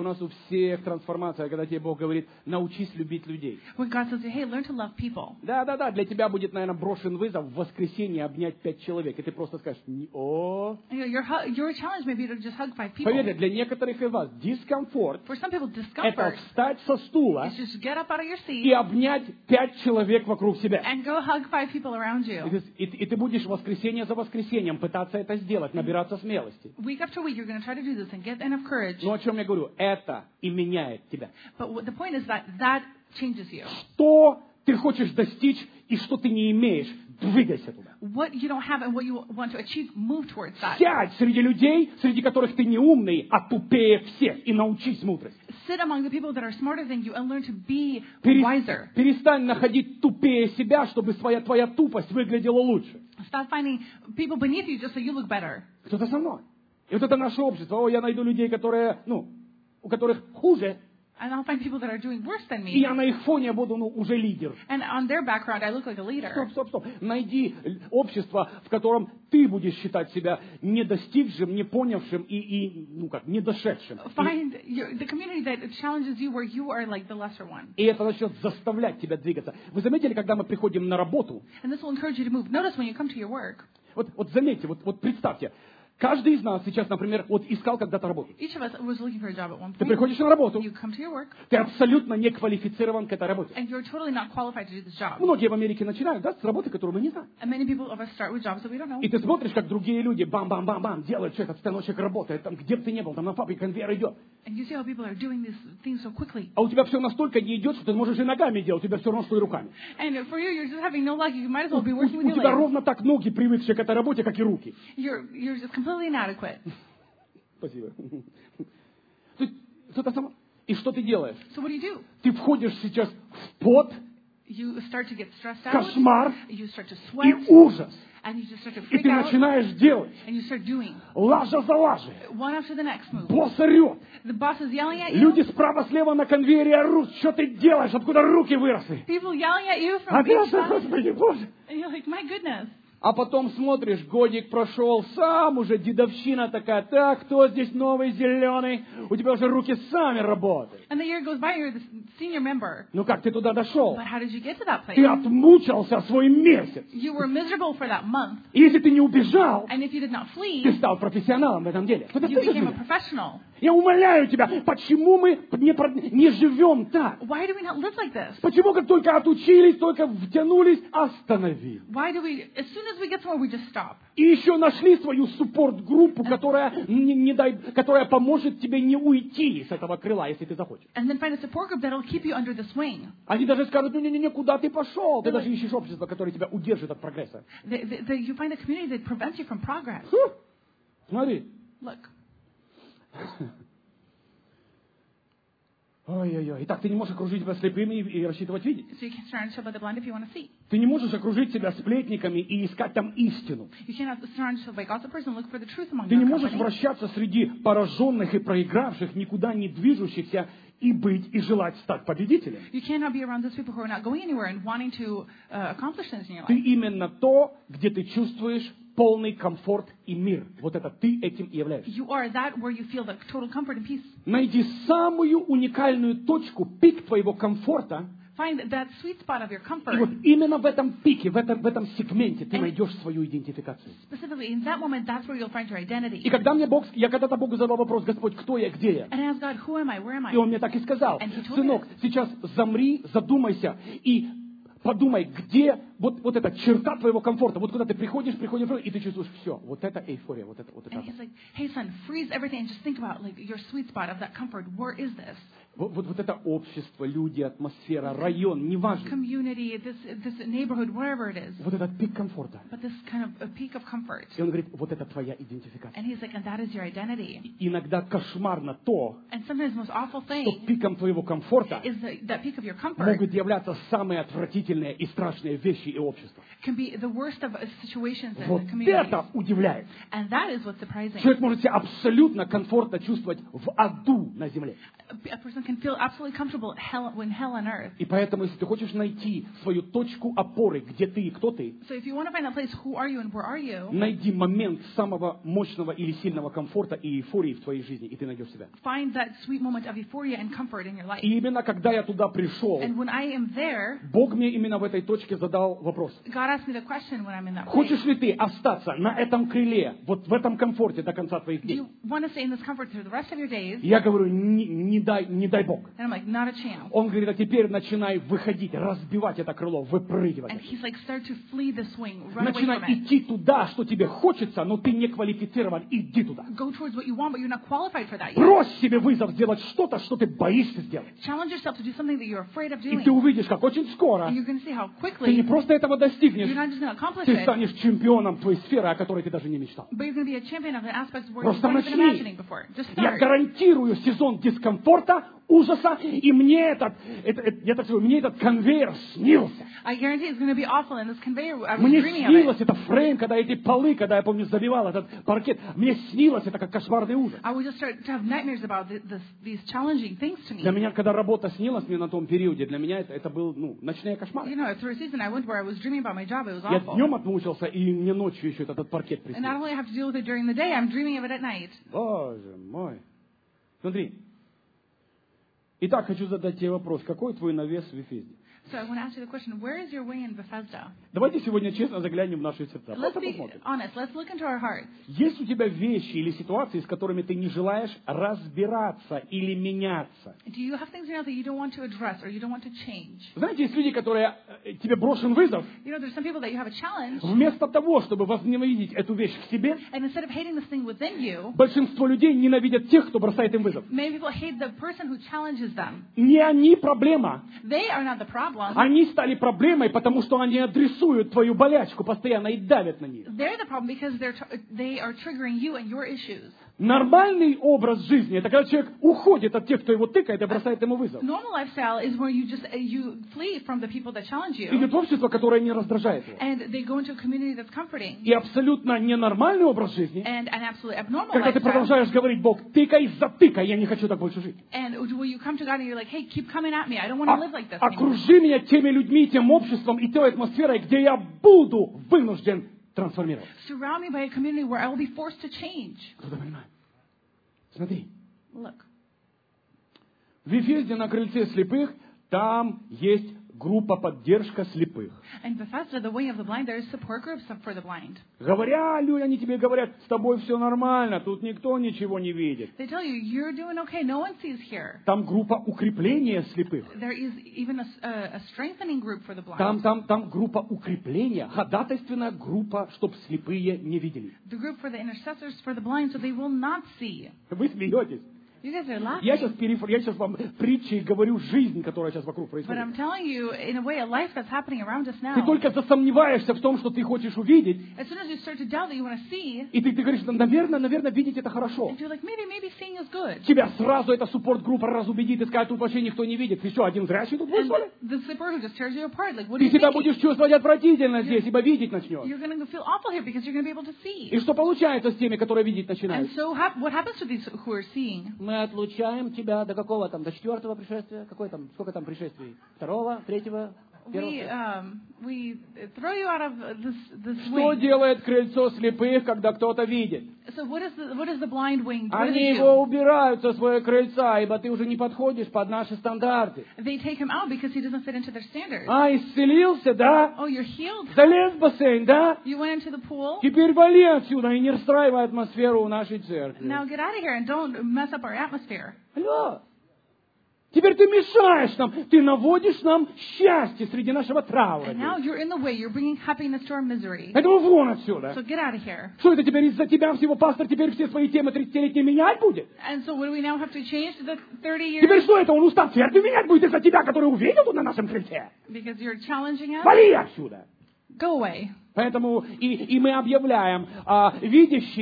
нас у всех трансформация, когда тебе Бог говорит, научись любить людей. When God says, hey, learn to love people. Да, для тебя будет, наверное, брошен вызов в воскресенье обнять 5 человек, и ты просто скажешь, о. Your challenge may be to just hug 5 people. Поверьте, для некоторых из вас дискомфорт For some people, — это discomfort встать со стула is just get up out of your и seat обнять 5 человек вокруг себя. and go hug 5 people around you. И ты будешь воскресенье за воскресеньем пытаться это сделать, набираться смелости. Week after week, you're going to try to do this and get enough courage. Но о чем я говорю? Это и меняет тебя. But the point is that changes you. Что ты хочешь достичь и что ты не имеешь, двигайся туда. What you don't have and what you want to achieve, move towards that. Сядь среди людей, среди которых ты не умный, а тупее всех, и научись мудрости. Sit among the people that are smarter than you and learn to be wiser. Перестань находить тупее себя, чтобы твоя тупость выглядела лучше. Stop finding people beneath you just so you look better. Кто-то со мной. И вот это наше общество. О, я найду людей, которые, у которых хуже. And I'll find people that are doing worse than И me. я на их фоне буду, уже лидер. And on their background, I look like a leader. Стоп. Найди общество, в котором ты будешь считать себя недостигшим, не понявшим и не дошедшим. Find the community that challenges you where you are like the lesser one. И это начнет заставлять тебя двигаться. Вы заметили, когда мы приходим на работу? And this will encourage you to move. Notice when you come to your work. Вот заметьте, вот представьте. Каждый из нас сейчас, например, искал когда-то работу. Each of us was looking for a job at one Ты point. приходишь на работу, You come to your work, ты абсолютно не квалифицирован к этой работе. and you're totally not qualified to do this job. Многие в Америке начинают, с работы, которую мы не знаем. And many people of us start with jobs that we don't know. И ты смотришь, как другие люди бам-бам-бам-бам делают, что этот станочек работает, там, где бы ты ни был, там на фабрике конвейер идет. And you see how people are doing these things so quickly. А у тебя все настолько не идет, что ты можешь и ногами делать, у тебя все равно, что и руками. And for you, you're just having no luck. You might as well be У working with your тебя legs. ровно так ноги, привыкшие к этой работе, как и руки. You're just completely inadequate. Спасибо. И что ты делаешь? So what do? Ты входишь сейчас в пот, You start to get stressed out. кошмар You start to и sweat. ужас. And you just start to И freak ты out. начинаешь делать. And you start doing Лажа за лажей. one after the next move. Босс орет. The boss is yelling at you. Люди справа-слева на конвейере орут. Что ты делаешь? Откуда руки выросли? People yelling at you А from ты, each side. Господи Боже. And you're like, my goodness. А потом смотришь, годик прошел, сам уже дедовщина такая. Так, кто здесь новый зеленый? У тебя уже руки сами работают. And the year goes by, you're the senior member. Ну как ты туда дошел? But how did you get to that place? Ты отмучился свой месяц. You were miserable for that month. И если ты не убежал, And if you did not ты flee, стал профессионалом в этом деле. Кто-то you слышит became a меня? professional. Я умоляю тебя, почему мы не живем так? Why do we not live like this? Почему, как только отучились, только втянулись, остановились? Why do we, as soon as we get somewhere, we just stop? И еще нашли свою суппорт-группу, которая поможет тебе не уйти с этого крыла, если ты захочешь. And then find a support group that'll keep you under the swing. Они даже скажут, не, куда ты пошел? Ты даже ищешь общество, которое тебя удержит от прогресса. You find a community that prevents you from progress. Смотри. Look. Ой-ой-ой. Итак, ты не можешь окружить себя слепыми и рассчитывать видеть. So you can surround yourself by the blind if you want to see. Ты не можешь окружить себя сплетниками и искать там истину. You cannot surround yourself by gossipers and look for the truth among Ты не your можешь company. вращаться среди пораженных и проигравших, никуда не движущихся и быть, и желать стать победителем. You cannot be around those people who are not going anywhere and wanting to accomplish things in your Ты life. именно то, где ты чувствуешь полный комфорт и мир. Вот это ты этим и являешься. You are that where you feel the total comfort and peace. Найди самую уникальную точку, пик твоего комфорта. Find that sweet spot of your И вот comfort. именно в этом пике, в этом сегменте ты найдешь свою идентификацию. Specifically, in that moment, that's where you'll find your И identity. когда я когда-то Богу задал вопрос, Господь, кто я, где я? And ask God, who am I? Where am И I? Он мне так и сказал, And he told me сынок, сейчас замри, задумайся и подумай, где вот эта черта твоего комфорта, вот куда ты приходишь, и ты чувствуешь все, вот это эйфория, вот это. And he's like, hey son, freeze everything and just think about like your sweet spot of that comfort. Where is this? Вот это общество, люди, атмосфера, район, неважно. Community, this neighborhood, wherever it is. Вот этот пик комфорта. But this kind of a peak of comfort. И он говорит, вот это твоя идентификация. And he's like, and that is your identity. Иногда кошмарно то, And sometimes the most awful что thing пиком твоего комфорта is that peak of your comfort могут являться самые отвратительные отвратительные и страшные вещи и общества. can be the worst of situations in Вот the communities. это удивляет. And that is what's surprising. Человек может себя абсолютно комфортно чувствовать в аду на земле. A person can feel absolutely comfortable when hell on earth. И поэтому, если ты хочешь найти свою точку опоры, где ты и кто ты, So if you want to find that place, who are you and where are you? найди момент самого мощного или сильного комфорта и эйфории в твоей жизни, и ты найдешь себя. Find that sweet moment of euphoria and comfort in your life. И именно когда я туда пришел, And when I am there, Бог мне именно в этой точке задал вопрос. God asked me the question when I'm in that place. Хочешь ли ты остаться на этом крыле, вот в этом комфорте до конца твоих Do дней? you want to stay in this comfort through the rest of your days? Я говорю, не дай Бог. And I'm like, not a chance. Он говорит, а теперь начинай выходить, разбивать это крыло, выпрыгивать. And he's like, start to flee the swing, run away Начинай from it. идти туда, что тебе хочется, но ты не квалифицирован, иди туда. Go towards what you want, but you're not qualified for that yet. Брось себе вызов сделать что-то, что ты боишься сделать. Challenge yourself to do something that you're afraid of И doing. ты увидишь, как очень скоро And you're going to see how ты не quickly просто этого you're достигнешь, not just going to accomplish ты it, станешь чемпионом той сферы, о которой ты даже не мечтал. but you're going to be a champion of the aspects where Просто you've never been начни. imagining before. Just Я start. гарантирую сезон дискомфорта, ужаса, и мне этот конвейер снился. I guarantee it's going to be awful in this conveyor. I was Мне dreaming of снилось it. это фрейм, когда эти полы, когда я помню, забивал этот паркет. Мне снилось это как кошмарный ужас. I would just start to have nightmares about these challenging things to Для me. меня, когда работа снилась мне на том периоде, для меня это был ночные кошмары. You know, through a season I went where I was dreaming about my job. It was Я awful. днем отмучился, и мне ночью еще этот паркет And not приснился. only I have to deal with it during the day, I'm dreaming of it at night. Боже мой. Смотри. Итак, хочу задать тебе вопрос. Какой твой навес в Вифезде? So I want to ask you the question, where is your wing in Bethesda? Давайте сегодня честно заглянем в наши сердца. Let's Просто be посмотрим. honest. Let's look into our hearts. Есть у тебя вещи или ситуации, с которыми ты не желаешь разбираться или меняться? Do you have things in your life that you don't want to address or you don't want to change? Знаете, есть люди, которые тебе брошен вызов, You know, there's some people that you have a challenge, вместо того, чтобы возненавидеть эту вещь в себе, and instead of hating this thing within you, большинство людей ненавидят тех, кто бросает им вызов. many people hate the person who challenges them. Не они проблема. They are not the problem. Они стали проблемой, потому что они адресуют твою болячку постоянно и давят на нее. They're the problem because they are triggering you and your issues. Нормальный образ жизни – это когда человек уходит от тех, кто его тыкает, и бросает ему вызов. Normal lifestyle is where you flee from the people that challenge you, Идет в общество, которое не раздражает его. and they go into a community that's comforting. И абсолютно ненормальный образ жизни, And an absolutely abnormal когда ты lifestyle. продолжаешь говорить, Бог, тыкай, затыкай, я не хочу так больше жить. And when you come to God and you're like, hey, keep coming at me. I don't want to live like this anymore. Окружи меня теми людьми, тем обществом и той атмосферой, где я буду вынужден трансформироваться. Surround me by a community where I will be forced to change. Кто-то понимает? Смотри, Look, в Вифезде на крыльце слепых там есть группа поддержка слепых. in Bethesda, the way of the blind, there is support groups for the blind. Говоря, люди, они тебе говорят, с тобой все нормально, тут никто ничего не видит. They tell you, you're doing okay. No one sees here. Там группа укрепления слепых. There is even a strengthening group for the blind. Там группа укрепления, ходатайственная группа, чтобы слепые не видели. The group for the intercessors for the blind, so they will not see. Вы смеетесь. You guys are laughing. Я сейчас вам притчей говорю жизнь, которая сейчас вокруг But происходит. I'm telling you, in a way, a life that's happening around us now. Ты только засомневаешься в том, что ты хочешь увидеть, As soon as you start to doubt that you want to see, и ты говоришь, наверное, видеть это хорошо. and you're like, maybe seeing is good. Тебя сразу эта суппорт-группа разубедит и скажет, тут вообще никто не видит. Ты что, один зрячий тут будешь, And что ли? the slipper who just tears you apart, like, what are Ты you себя thinking? будешь чувствовать отвратительно здесь, ибо видеть начнешь. You're going to feel awful here because you're going to be able to see. И что получается с теми, которые видеть And начинают? so what happens to these who are seeing? Мы отлучаем тебя до какого там, до 4-го пришествия? Сколько там пришествий? 2-го, 3-го, 1-го? We throw you out of this Что wing. делает крыльцо слепых, когда кто-то видит? So what is the blind wing? What do Они they его do? убирают со своего крыльца, ибо ты уже не подходишь под наши стандарты. They take him out because he doesn't fit into their standards. Исцелился, да? Oh, you're healed. Залез в бассейн, да? You went into the pool. Теперь вали отсюда и не расстраивай атмосферу у нашей церкви. Now get out of here and don't mess up our atmosphere. Алло. Теперь ты мешаешь нам, ты наводишь нам счастье среди нашего траура. And now you're in the way. You're bringing happiness to our misery. Поэтому вон отсюда. So get out of here. Что это теперь из-за тебя всего, пастор, теперь все свои темы 30-летние менять будет? And so what do we now have to change to the 30 Теперь years? что это, он устав церкви менять будет из-за тебя, который увидел тут на нашем крыльце? Because you're challenging us? Вали отсюда. Go away. Поэтому и мы объявляем, видящие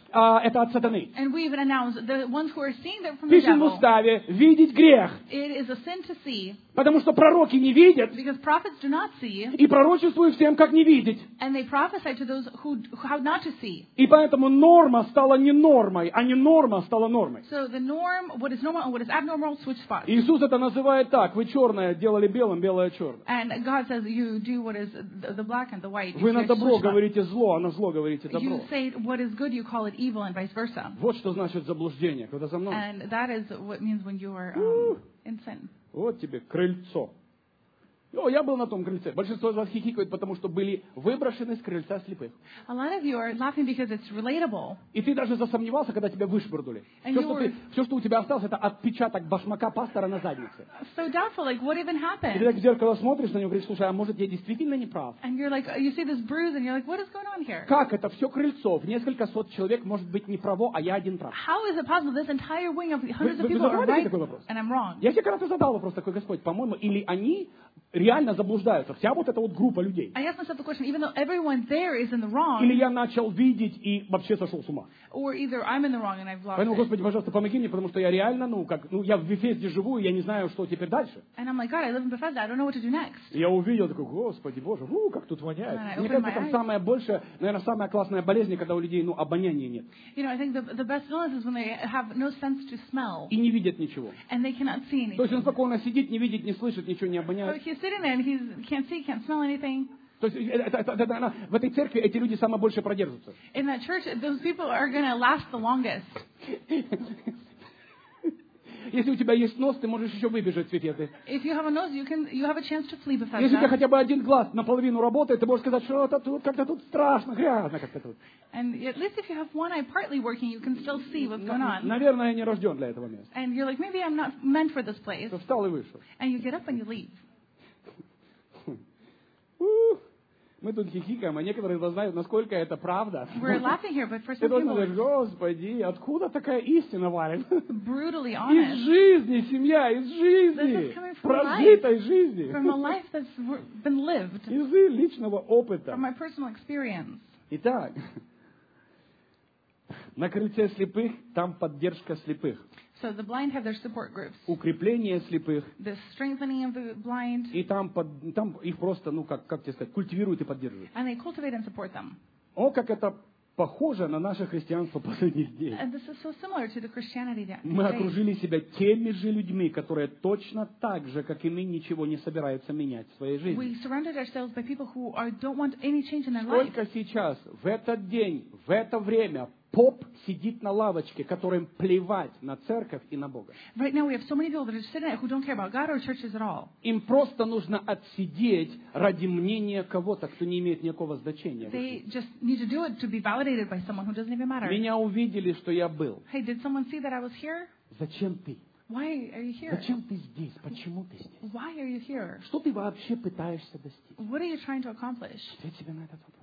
это от сатаны. And we even announce the ones who are seeing that from the Пишем в devil. уставе, видеть грех. It is a sin to see, Потому что пророки не видят, because prophets do not see, и пророчествуют всем, как не видеть. and they prophesy to those who how not to see. И поэтому норма стала не нормой, а не норма стала нормой. So the norm, what is normal and what is abnormal, switch spots. Иисус это называет так: вы черное делали белым, белое черное. And God says you do what is the black and the white. Вы You на switch добро spots. говорите зло, а на зло говорите добро. You say what is good, you call it evil, and vice versa. Вот что значит заблуждение, когда за мной. And that is what means when you are in sin. Вот тебе крыльцо. О, я был на том крыльце. Большинство из вас хихикают, потому что были выброшены с крыльца слепых. A lot of you are laughing because it's relatable. И ты даже засомневался, когда тебя вышвырнули. Все, что у тебя осталось, это отпечаток башмака пастора на заднице. So doubtful, like what even И ты happened? так в зеркало смотришь на него и говоришь: слушай, а может я действительно не прав? And you're like, you see this bruise, and you're like, what is going on here? Как это все крыльцо? В несколько сот человек может быть не право, а я один прав. How is it possible this entire wing of hundreds of Вы people are задавали right такой вопрос? and I'm wrong? Я тебе когда-то задал вопрос такой: Господь, по-моему, или они реально заблуждаются, вся вот эта вот группа людей. I asked myself the question, even though everyone there is in the wrong, Или я начал видеть и вообще сошел с ума. or either I'm in the wrong and I've lost Поэтому, it. Господи, пожалуйста, помоги мне, потому что я реально, я в Вифезде живу, и я не знаю, что теперь дальше. And I'm like, God, I live in Bethesda, I don't know what to do next. И я увидел, такой: Господи Боже, как тут воняет. And I Мне opened кажется, my там eyes. самая большая, наверное, самая классная болезнь, когда у людей, обоняния нет. You know, I think the best illness is when they have no sense to smell И не видят ничего. and they cannot see То есть anything. он спокойно сидит, не видит, не слышит, ничего не So обоняет. he's sitting there and he can't see, can't smell anything. То есть в этой церкви эти люди самые больше продержатся. In that church, those people are going to last the longest. Если у тебя есть нос, ты можешь еще выбежать с Вифезды. If you have a nose, you have a chance to flee Если у тебя Bethesda. хотя бы один глаз наполовину работает, ты можешь сказать, что это тут как-то тут страшно, грязно как-то тут. And at least if you have one eye partly working, you can still see what's going on. Наверное, я не рожден для этого места. And you're like, maybe I'm not meant for this place. Ты встал и вышел. And you get up and you leave. Мы тут хихикаем, а некоторые из вас знают, насколько это правда. We're laughing here, but for Ты some должен people, говорить: Господи, откуда такая истина валит? it's brutally Из honest. жизни, семья, из This жизни, is coming from прожитой жизни, From a life that's been lived, из личного опыта. from my personal experience. Итак, на крыльце слепых там поддержка слепых, So the blind have their support groups. укрепление слепых, The strengthening of the blind, и там их просто, как тебе сказать, культивируют и поддерживают. and they cultivate and support them. О, как это похоже на наше христианство последних дней. And this is so similar to the Christianity that Мы today. окружили себя теми же людьми, которые точно так же, как и мы, ничего не собираются менять в своей жизни. We surrounded ourselves by people who don't want any change in their life. Сколько сейчас, в этот день, в это время, поп сидит на лавочке, которым плевать на церковь и на Бога. Right now we have so many people that are sitting there who don't care about God or churches at all. Им просто нужно отсидеть ради мнения кого-то, кто не имеет никакого значения. They just need to do it to be validated by someone who doesn't even matter. Меня увидели, что я был. Hey, did someone see that I was here? Зачем ты? Why are you here? Зачем ты здесь? Почему ты здесь? Why are you here? Что ты вообще пытаешься достичь? What are you trying to accomplish? Ответь себе на этот вопрос.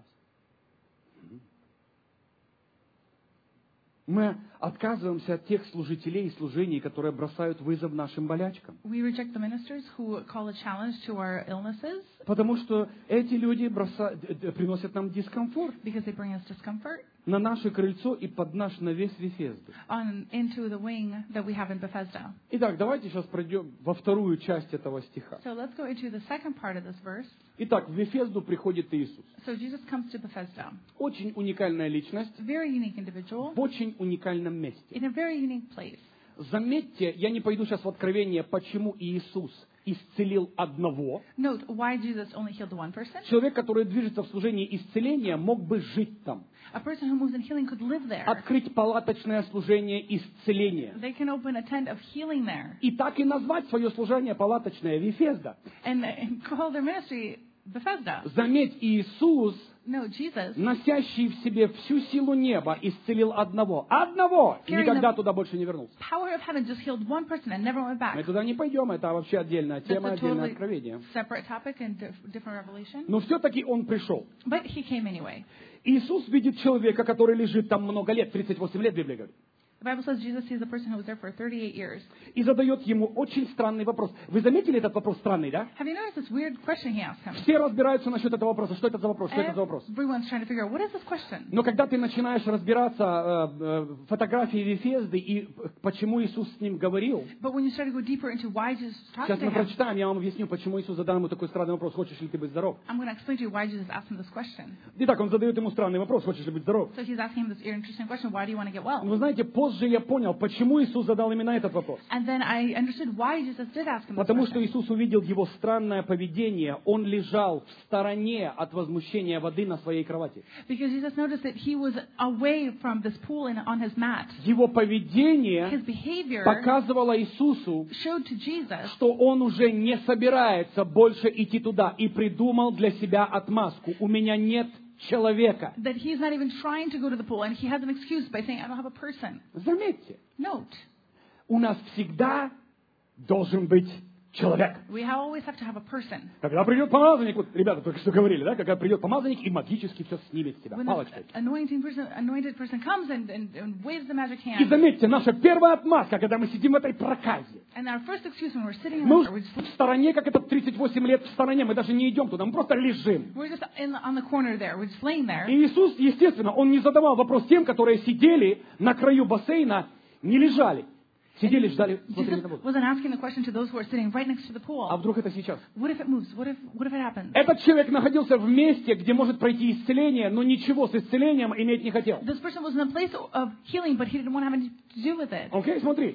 Мы отказываемся от тех служителей и служений, которые бросают вызов нашим болячкам. We reject the ministers who call a challenge to our illnesses Потому что эти люди приносят нам дискомфорт because they bring us discomfort на наше крыльцо и под наш навес Вифезды. into the wing that we have in Bethesda. Итак, давайте сейчас пройдем во вторую часть этого стиха. So let's go into the second part of this verse. Итак, в Вифезду приходит Иисус. So Jesus comes to Bethesda. Очень уникальная личность, Very unique individual в очень уникальном месте. in a very unique place. Заметьте, я не пойду сейчас в откровение, почему Иисус исцелил одного. Note why Jesus only healed one person. Человек, который движется в служении исцеления, мог бы жить там. A person who moves in healing could live there. Открыть палаточное служение исцеления. They can open a tent of healing there И так и назвать свое служение палаточное Вифезда. and call their ministry Bethesda. Заметь, Иисус, No, Jesus, носящий в себе всю силу неба, исцелил одного. Одного! И никогда туда больше не вернулся. power of heaven, just healed one person and never went back. Мы туда не пойдем, это вообще отдельная That's тема, a отдельное totally откровение. separate topic and different revelation. Но все-таки Он пришел. But he came anyway. Иисус видит человека, который лежит там много лет, 38 лет, Библия говорит. The Bible says Jesus sees a person who was there for 38 years. И задает ему очень странный вопрос. Вы заметили этот вопрос странный, да? Have you noticed this weird question he asked him? Все разбираются насчет этого вопроса. Что это за вопрос? Что это за вопрос? Everyone's trying to figure out, what is this question? Но когда ты начинаешь разбираться в фотографии Вифезды и почему Иисус с ним говорил, But when you start to go deeper into why Jesus talked сейчас to мы him, прочитаем, я вам объясню, почему Иисус задал ему такой странный вопрос. Хочешь ли ты быть здоров? I'm going to explain to you why Jesus asked him this question. Итак, он задает ему странный вопрос. Хочешь ли быть здоров? So he's asking him this interesting question, why do you want to get well? Вы знаете, позже я понял, почему Иисус задал именно этот вопрос. And then I understood why Jesus did ask him this Потому что question. Иисус увидел его странное поведение. Он лежал в стороне от возмущения воды на своей кровати. Because Jesus noticed that he was away from this pool on his mat. Его поведение His behavior показывало Иисусу, showed to Jesus что он уже не собирается больше идти туда и придумал для себя отмазку. У меня нет человека. that he's not even trying to go to the pool, and he has an excuse by saying, I don't have a person. Заметьте, Note, у нас всегда должен быть человек. we always have to have a person. Когда придет помазанник, вот ребята только что говорили, да, когда придет помазанник и магически все снимет с тебя, When палочкой. the anointed person comes and waves the magic И hand. заметьте, наша первая отмазка, когда мы сидим в этой проказе, And our first excuse when we're sitting мы there, в стороне, как этот 38 лет в стороне, мы даже не идем туда, мы просто лежим. we're just on the corner there, we're just laying there. И Иисус, естественно, Он не задавал вопрос тем, которые сидели на краю бассейна, не лежали. Сидели, ждали, смотрели Jesus на воду. wasn't asking the question to those who are sitting right next to the pool. А вдруг это сейчас? What if it moves? What if it happens? Этот человек находился в месте, где может пройти исцеление, но ничего с исцелением иметь не хотел. This person was in a place of healing, but he didn't want to have anything to do with it. Окей, смотри.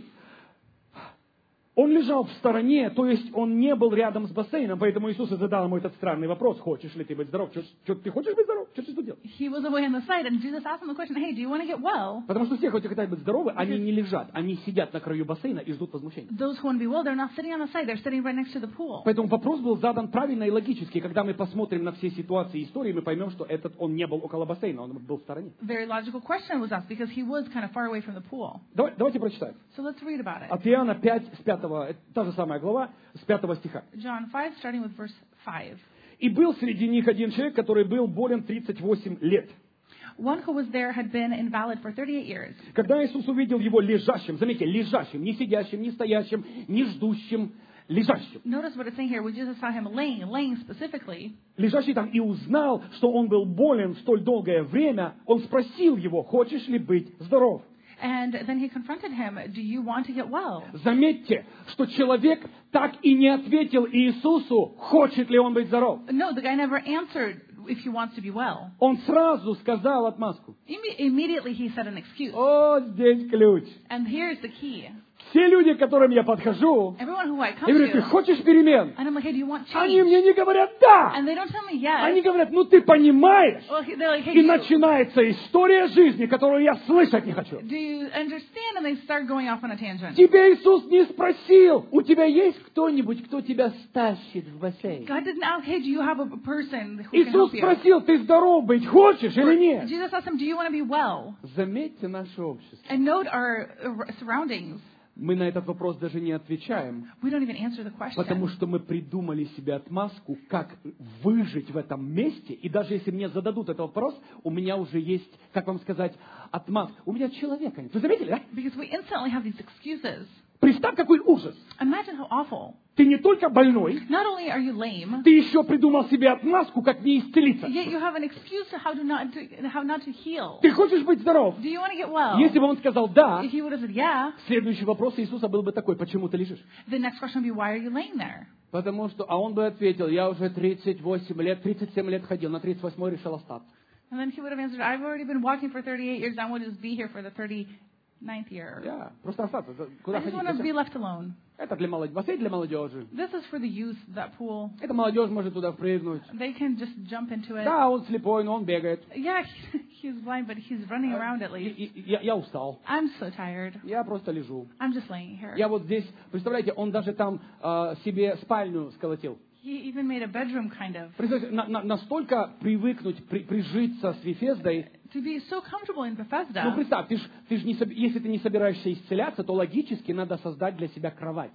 Он лежал в стороне, то есть он не был рядом с бассейном, поэтому Иисус и задал ему этот странный вопрос: хочешь ли ты быть здоров? Что ты хочешь быть здоров? Что ты что делаешь? He was away on the side, and Jesus asked him the question, hey, do you want to get well? Потому что все, кто хотят быть здоровы, они не лежат, они сидят на краю бассейна и ждут возмущения. Those who want to be well, they're not sitting on the side, they're sitting right next to the pool. Поэтому вопрос был задан правильно и логически. Когда мы посмотрим на все ситуации истории, мы поймем, что он не был около бассейна, он был в стороне. Very logical question was asked because he was kind of far away from the pool. Давайте прочитаем. So let's read about it. От Иоанна 5, с 5, та же самая глава, с 5 стиха. John 5, starting with verse 5. «И был среди них один человек, который был болен 38 лет. One who was there had been invalid for 38 years. Когда Иисус увидел его лежащим, заметьте, лежащим, не сидящим, не стоящим, не ждущим, лежащим. Notice what it's saying here. When Jesus saw him laying specifically, Лежащий там и узнал, что он был болен столь долгое время, он спросил его: хочешь ли быть здоров? and then he confronted him, do you want to get well? Заметьте, что человек так и не ответил Иисусу, хочет ли он быть здоров. No, the guy never answered if he wants to be well. Он сразу сказал отмазку. Immediately he said an excuse. О, здесь ключ. And here's the key. Все люди, к которым я подхожу, Everyone who I come я говорю: ты to, хочешь перемен? and I'm like, hey, do you want Они change? мне не говорят «да». And they don't tell me yes. Они говорят: ну ты понимаешь. Well, they're like, hey, И начинается история жизни, которую я слышать не хочу. do you understand? And they start going off on a tangent. Тебя Иисус не спросил: у тебя есть кто-нибудь, кто тебя стащит в бассейн? God didn't ask, hey, do you have a person who can Иисус help you? спросил: ты здоров быть хочешь или нет? Jesus asked him, do you want to be well? Заметьте наше общество. And note our surroundings. Мы на этот вопрос даже не отвечаем, We don't even answer the question. потому что мы придумали себе отмазку, как выжить в этом месте. И даже если мне зададут этот вопрос, у меня уже есть, как вам сказать, отмазка. У меня человека нет. Вы заметили, да? Because we instantly have these excuses. Представь, какой ужас. Imagine how awful. Ты не только больной, Not only are you lame, ты еще придумал себе отмазку, как не исцелиться. yet you have an excuse to how not to heal. Ты хочешь быть здоров? Do you want to get well? Если бы он сказал «да», If he would have said yeah, следующий вопрос Иисуса был бы такой: почему ты лежишь? the next question would be, why are you laying there? Потому что, а он бы ответил: я уже 38 лет, 37 лет ходил, на 38 решил остаться. And then he would have answered, I've already been walking for 38 years, I want to just be here for the 39th year. Я просто остаться. Куда I just want to ходить? be left alone. Это для молодежи. Бассейн для молодежи. This is for the youth, that pool. Эта молодежь может туда впрыгнуть. They can just jump into it. Да, он слепой, но он бегает. Yeah, he's blind, but he's running around at least. Я устал. I'm so tired. Я просто лежу. I'm just laying here. Я вот здесь, представляете, он даже там себе спальню сколотил. He even made a bedroom kind of. Представляете, настолько привыкнуть, прижиться с Вифездой. To be so comfortable in Ну, Bethesda. представь, ты ж если ты не собираешься исцеляться, то логически надо создать для себя кровать.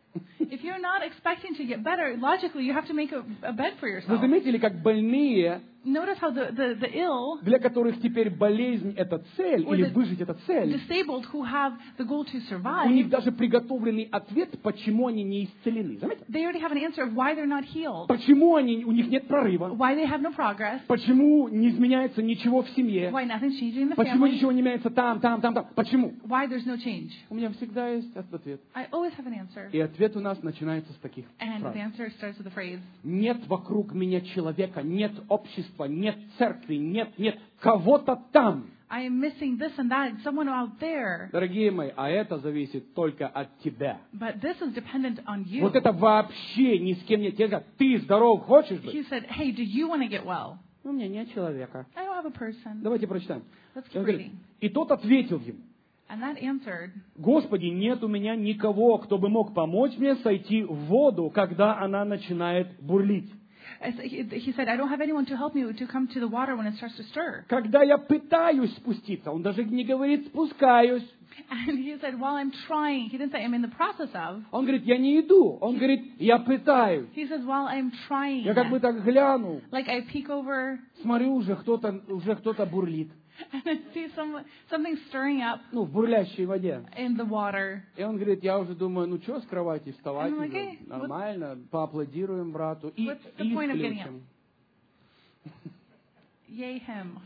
If you're not expecting to get better, logically you have to make a bed for Вы yourself. заметили, как больные Notice how the ill, для которых теперь болезнь — это цель, Or или the выжить — это цель, disabled who have the goal to у них survive, даже приготовленный ответ, почему они не исцелены. Заметьте? they already have an answer of why they're not healed, Почему у них нет прорыва? why they have no progress, Почему не изменяется ничего в семье? why nothing's changing in the Почему family, ничего не меняется там? Почему? why there's no change. У меня всегда есть ответ. I always have an answer. И ответ у нас начинается с таких And фраз. the answer starts with the phrase, Нет вокруг меня человека, нет общества, нет церкви, нет кого-то там. I am missing this and that, someone out there. Дорогие мои, а это зависит только от тебя. But this is dependent on you. Вот это вообще ни с кем не тебе. Ты здоров хочешь быть? He said, hey, do you want to get well? У меня нет человека. I don't have a person. Давайте прочитаем. Let's Он keep говорит, reading. и тот ответил ему: And that answered, Господи, нет у меня никого, кто бы мог помочь мне сойти в воду, когда она начинает бурлить. he said, I don't have anyone to help me to come to the water when it starts to stir. Когда я пытаюсь спуститься, он даже не говорит «спускаюсь». And he said, while I'm trying, he didn't say I'm in the process of. Он говорит, я не иду. Он говорит, я пытаюсь. He says, while I'm trying. Я как бы так глянул, Like I peek over смотрю, уже кто-то бурлит. and I see something stirring up Ну, в бурлящей воде. in the water. И он говорит, я уже думаю, ну что с кровати вставать? I'm like, уже? hey, Нормально, поаплодируем брату и what's the point of getting исключим. Yay him.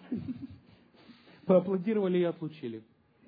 Поаплодировали и отлучили.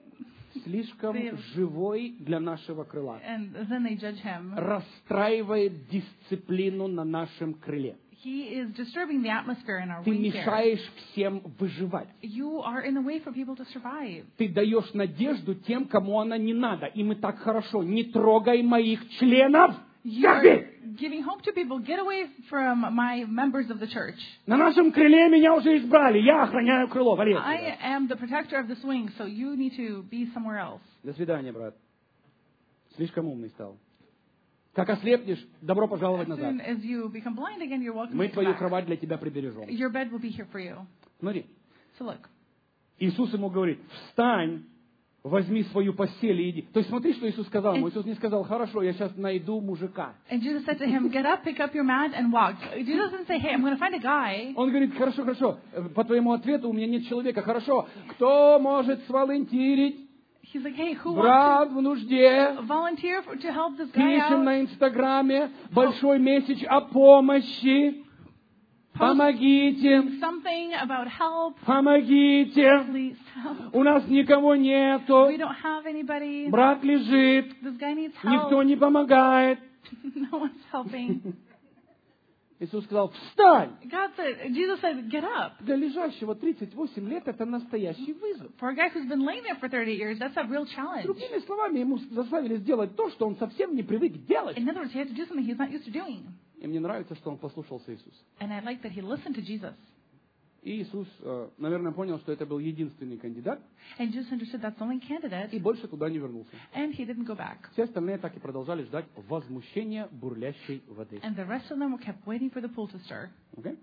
Слишком They- живой для нашего крыла. And then they judge him. Расстраивает дисциплину на нашем крыле. He is disturbing the atmosphere in our Ты wing here. мешаешь всем выживать. You are in the way for people to survive. Ты даешь надежду тем, кому она не надо. Им и так хорошо. Не трогай моих членов. You are Церкви! giving hope to people. Get away from my members of the church. На нашем крыле меня уже избрали. Я охраняю крыло. Вали I отсюда. am the protector of this wing, so you need to be somewhere else. До свидания, брат. Слишком умный стал. Как ослепнешь, добро пожаловать As назад. soon as you become blind again, you're welcome Мы to come твою back. кровать для тебя прибережем. Your bed will be here for you. Смотри. So look. Иисус ему говорит, встань, возьми свою постель и иди. То есть смотри, что Иисус сказал ему. Иисус не сказал, хорошо, я сейчас найду мужика. And Jesus said to him, get up, pick up your mat, and walk. Jesus didn't say, hey, I'm going to find a guy. Он говорит, хорошо, по твоему ответу у меня нет человека. Хорошо, кто может сволонтирить? He's like, hey, who Брат wants в нужде. to volunteer to help this guy Пишем out? на Инстаграме большой месседж о помощи. Помогите. Something about help. Помогите. Please help. У нас никого нету. We don't have anybody. Брат лежит. This guy needs help. Никто не помогает. No one's helping. Иисус сказал, встань. Jesus said, get up. Для лежащего 38 лет это настоящий вызов. For a guy who's been laying there for 30 years, that's a real challenge. Другими словами, ему заставили сделать то, что он совсем не привык делать. In other words, he had to do something he's not used to doing. И мне нравится, что он послушался Иисуса. And I like that he listened to Jesus. И Иисус, наверное, понял, что это был единственный кандидат, And Jesus understood that's the only candidate, и больше туда не вернулся. and he didn't go back. Все остальные так и продолжали ждать возмущения бурлящей воды. And the rest of them kept waiting for the pool to stir. Okay?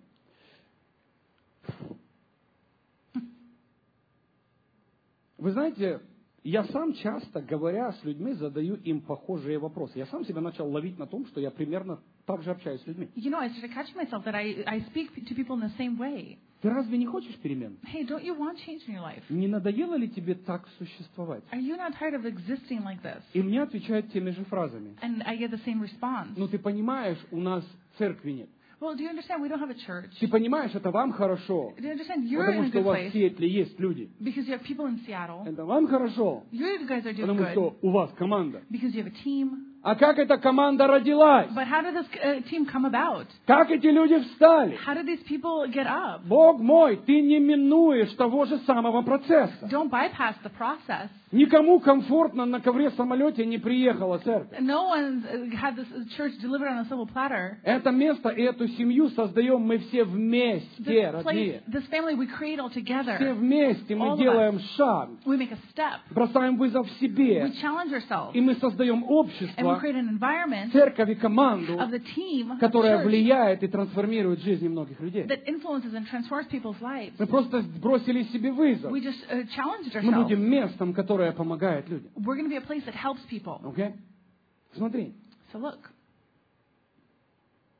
Вы знаете, я сам часто, говоря с людьми, задаю им похожие вопросы. Я сам себя начал ловить на том, что я примерно так же общаюсь с людьми. You know, I started catching myself that I speak to people in the same way. Ты разве не хочешь перемен? Hey, don't you want change in your life? Не надоело ли тебе так существовать? Are you not tired of existing like this? И мне отвечают теми же фразами. And I get the same response. Ну ты понимаешь, у нас церкви нет. Well, do you understand we don't have a church? Ты понимаешь, это вам хорошо. Do you understand you're Потому in a что good у вас в place Сиэтле есть люди. because you have people in Seattle? Это вам хорошо. You guys are doing Потому good что у вас команда. because you have a team. А как эта команда родилась? But how did this team come about? Как эти люди встали? How did these people get up? Бог мой, ты не минуешь того же самого процесса. Don't bypass the process. Никому комфортно на ковре-самолете не приехала церковь. No one had this church delivered on a silver platter. Это место и эту семью создаем мы все вместе, This родные. place, this family we create all Все together. вместе All мы of делаем us. шаг, We make a step. бросаем вызов We себе, challenge ourselves. и мы создаем And we общество, create an environment церковь и команду, of the team, которая church, влияет и трансформирует жизни многих людей. that influences and transforms people's lives. Мы просто бросили себе вызов. We just challenged Мы ourselves. будем местом, которое помогает людям. We're going to be a place that helps people. Окей? Смотри. So look,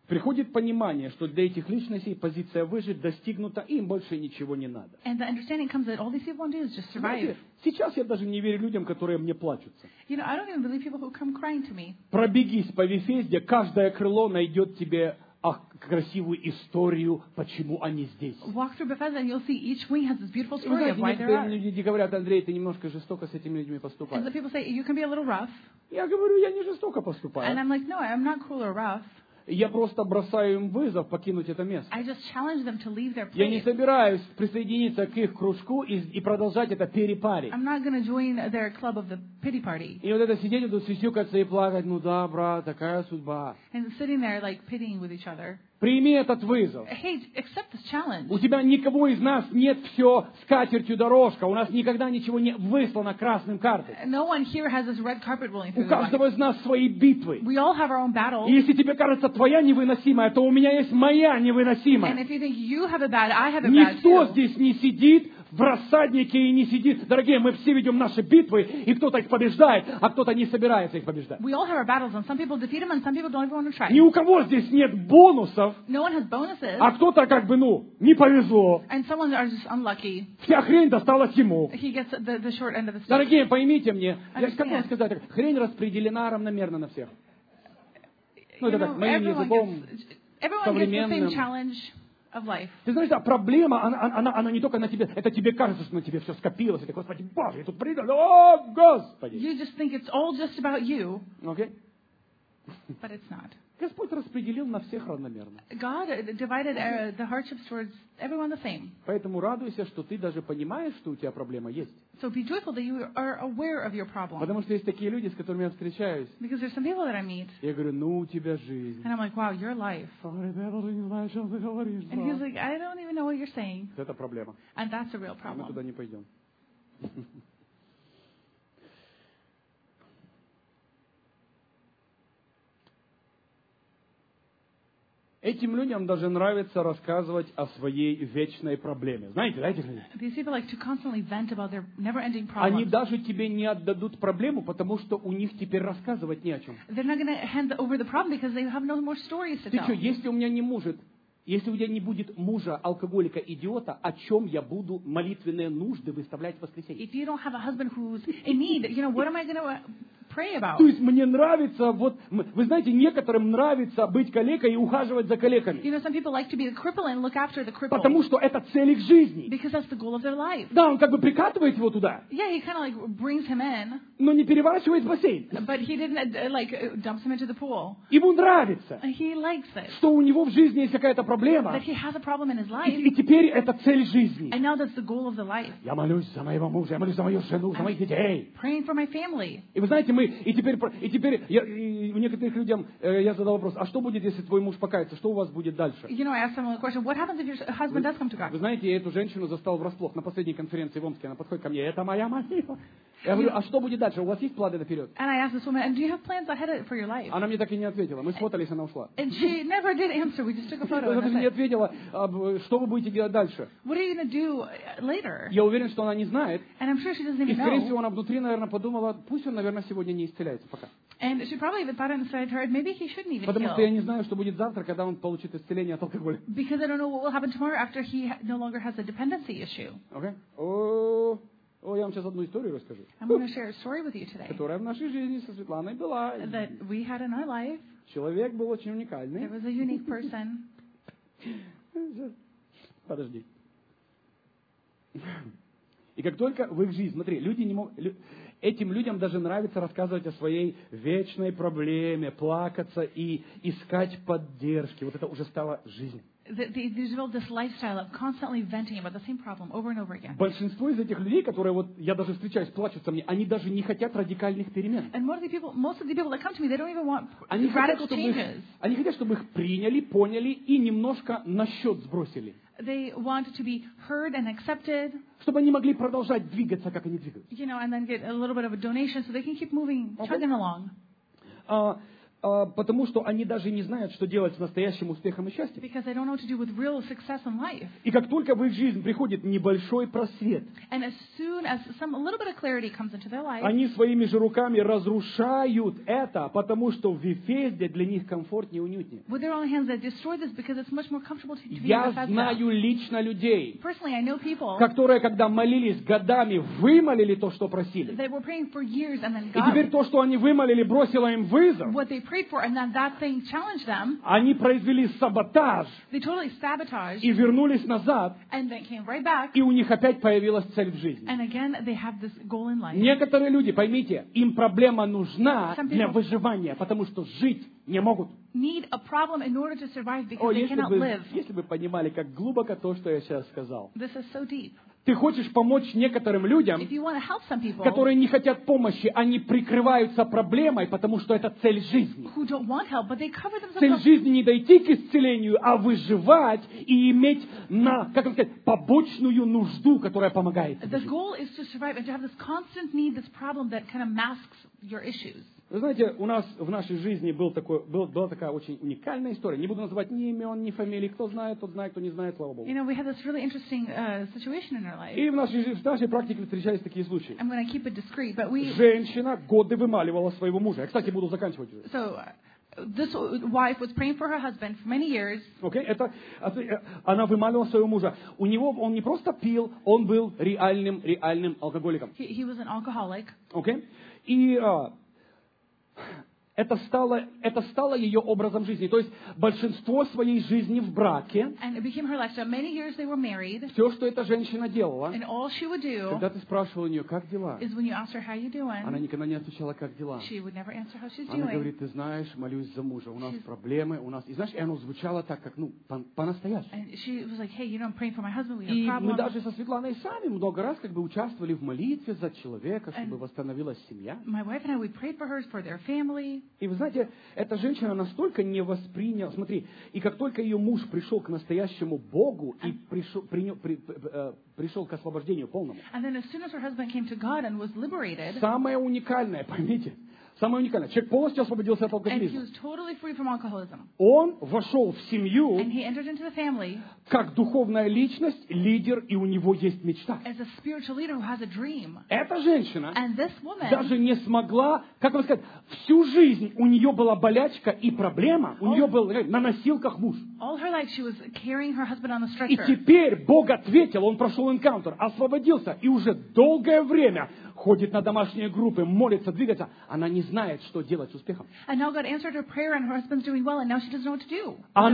приходит понимание, что для этих личностей позиция выжить достигнута, и им больше ничего не надо. And the understanding comes that all these people want to do is just survive. Знаете, сейчас я даже не верю людям, которые мне плачутся. You know, I don't even believe people who come crying to me. Пробегись по Вифезде, каждое крыло найдет тебе красивую историю, почему они здесь. Walk through Bethesda and you'll see each wing has this beautiful И вы story of знаете, why they're некоторые out. люди говорят: Андрей, ты немножко жестоко с этими людьми And the поступаешь. people say, you can be a little rough. Я говорю, я не жестоко And поступаю. I'm like, no, I'm not cruel or rough. Я просто бросаю им вызов покинуть это место. I just challenge them to leave their Я не place. собираюсь присоединиться к их кружку и продолжать это перепарить. I'm not going to join their club of the pity party. И вот это сидеть тут сисюкаться и плакать: ну да, брат, такая судьба. And sitting there like pitying with each other. Прими этот вызов. Hey, accept this challenge. У тебя никого из нас нет все скатертью дорожка. У нас никогда ничего не выслано красным картой. No one here has this red carpet rolling У through their life. каждого из нас свои битвы. We all have our own battles. И если тебе кажется твоя невыносимая, то у меня есть моя And невыносимая. if you think you have a bad, I have a bad Никто too. здесь не сидит в рассаднике и не сидит. Дорогие, мы все ведем наши битвы, и кто-то их побеждает, а кто-то не собирается их побеждать. We all have our battles, and some people defeat them, and some people don't even want to try. Ни у кого здесь нет бонусов, No one has bonuses, а кто-то как бы, не повезло. and someone are just unlucky. Вся хрень досталась ему. He gets the short end of the stick. Дорогие, поймите мне, Understand. как вам сказать, так, хрень распределена равномерно на всех. Ну, You это know, так, моим everyone языком. gets the современным. same challenge of life. Ты знаешь, да, проблема, она не только на тебе, это тебе кажется, что на тебе все скопилось, и ты: Господи, Боже, я тут приду, о, Господи. You just think it's all just about you, Окей? but it's not. Господь распределил на всех равномерно. God divided the hardships towards everyone the same. Поэтому радуйся, что ты даже понимаешь, что у тебя проблема есть. So be joyful that you are aware of your problem. Потому что есть такие люди, с которыми я встречаюсь. Because there's some people that I meet, Я говорю: ну, у тебя жизнь. and I'm like, wow, your life. Он говорит: я даже не знаю, о чем ты говоришь. And he's like, I don't even know what you're saying. Это проблема. And that's a real А мы туда problem. не пойдем. Этим людям даже нравится рассказывать о своей вечной проблеме. Знаете, да, этих людей? These people like to constantly vent about their never-ending Они problems. даже тебе не отдадут проблему, потому что у них теперь рассказывать не о чем. They're not going to hand over the problem because they have no more stories to Ты tell. что, если у меня не будет мужа, алкоголика, идиота, о чем я буду молитвенные нужды выставлять в воскресенье? If you don't have a husband who's in need, what am I going to pray about? То есть мне нравится, вы знаете, некоторым нравится быть калекой и ухаживать за калеками. Some people like to be a cripple and look after the cripple Потому что это цель их жизни. because that's the goal of their life. Да, он как бы прикатывает его туда, Yeah, he kind of like brings him in, но не переворачивает в бассейн. but he didn't dumps him into the pool. Ему нравится, He likes it. что у него в жизни есть какая-то проблема, That he has a problem in his life, и теперь это цель жизни. and now that's the goal of the life. Я молюсь за моего мужа, я молюсь за мою жену, за моих детей. Praying for my family. И вы знаете, и у некоторых людям я задал вопрос: а что будет, если твой муж покается? Что у вас будет дальше? I asked someone the question, what happens if your husband does come to Вы God? знаете, я эту женщину застал врасплох на последней конференции в Омске. Она подходит ко мне: это моя молитва. Я говорю: а что будет дальше? У вас есть планы наперед? And I asked this woman, and do you have plans ahead for your life? Она мне так и не ответила. Мы сфотались, она ушла. And she never did answer. We just took a photo. Она And даже не that's it. ответила, что вы будете делать дальше. What are you going to do later? Я уверен, что она не знает. And I'm sure she doesn't И, even скорее всего, know. она внутри, наверное, подумала: пусть он, наверное, сегодня не исцеляется пока. And she probably even thought inside her, maybe he shouldn't even Потому что я heal. не знаю, что будет завтра, когда он получит исцеление от алкоголя. Because I don't know what will happen tomorrow after he no longer has a dependency issue. Окей? Я вам сейчас одну историю расскажу, I'm going to share a story with you today которая в нашей жизни со Светланой была. that we had in our life. Человек был очень There уникальный. was a unique person. Подожди. И как только в их жизнь, смотри, этим людям даже нравится рассказывать о своей вечной проблеме, плакаться и искать поддержки. Вот это уже стало жизнью. They developed this lifestyle of constantly venting about the same problem over and over again. Большинство из этих людей, которые я даже встречаюсь, плачутся мне, они даже не хотят радикальных перемен. And most of the people that come to me, they don't even want Они хотят, radical changes. чтобы их приняли, поняли и немножко на счет сбросили. They want to be heard and accepted, Чтобы они могли продолжать двигаться, как они двигаются. and then get a little bit of a donation so they can keep moving, Okay. chugging along. потому что они даже не знают, что делать с настоящим успехом и счастьем. Because they don't know what to do with real success in life. И как только в их жизнь приходит небольшой просвет, And as soon as a little bit of clarity comes into their life, они своими же руками разрушают это, потому что в Вифезде для них комфортнее и уютнее. with their own hands, they destroy this because it's much more comfortable to be in Я Bethesda. знаю лично людей, Personally, I know people которые, когда молились годами, вымолили то, что просили. that were praying for years and then И теперь God, то, что они вымолили, бросило им вызов. what they prayed for, and then that thing challenged them. Они произвели саботаж They totally sabotaged и вернулись назад, and then came right back. и у них опять появилась цель в жизни. And again, they have this goal in life. Некоторые люди, поймите, им проблема нужна Some для people- выживания, потому что жить не могут. Need a problem in order to survive because О, they cannot live. если бы понимали, как глубоко то, что я сейчас сказал. This is so deep. Ты хочешь помочь некоторым людям, If you want to help some people которые не хотят помощи, они прикрываются проблемой, потому что это цель жизни. who don't want help, but they cover themselves Цель up. жизни не дойти к исцелению, а выживать и иметь как вам сказать, побочную нужду, которая помогает. тебе The жить. goal is to survive and to have this constant need, this problem that kind of masks your issues. Вы знаете, у нас в нашей жизни была такая очень уникальная история. Не буду называть ни имен, ни фамилий. Кто знает, тот знает, кто не знает, слава Богу. You know, we had this really interesting situation in our life. И в нашей практике встречались такие случаи. I'm going to keep it discreet, but we. Женщина годы вымаливала своего мужа. Я, кстати, буду заканчивать уже. So this wife was praying for her husband for many years. Окей? Она вымаливала своего мужа. Он не просто пил, он был реальным алкоголиком. He was an alcoholic. Окей? И это стало ее образом жизни. То есть большинство своей жизни в браке, And it became her lifestyle. Many years they were married, все, что эта женщина делала, and all she would do когда ты спрашивал у нее, как дела, is when you asked her how you она doing, никогда не отвечала, как дела. she would never answer how she's Она doing. говорит, ты знаешь, молюсь за мужа, у нас проблемы, у нас... И знаешь, и оно звучало так, как, по-настоящему. And she was like, hey, you know, I'm praying for my husband. We И have мы problems. даже со Светланой сами много раз участвовали в молитве за человека, чтобы восстановилась семья. My wife and I, we prayed for her, for their family. И вы знаете, эта женщина настолько не восприняла... Смотри, и как только ее муж пришел к настоящему Богу и пришел к освобождению полному, And then as soon as her husband came to God and was liberated, самое уникальное, поймите, самое уникальное, человек полностью освободился от and he алкоголизма. was totally free from alcoholism, Он вошел в семью and he entered into the family как духовная личность, лидер, и у него есть мечта. as a spiritual leader who has a dream. Эта женщина And this woman, даже не смогла, как вам сказать, всю жизнь у нее была болячка и проблема, у нее был на носилках муж. all her life she was carrying her husband on a И stretcher. теперь Бог ответил, он прошел энкаунтер, освободился, и уже долгое время ходит на домашние группы, молится, двигается. Она не знает, что делать с успехом. And now God answered her prayer, and her husband's doing well, and now she doesn't know what to do.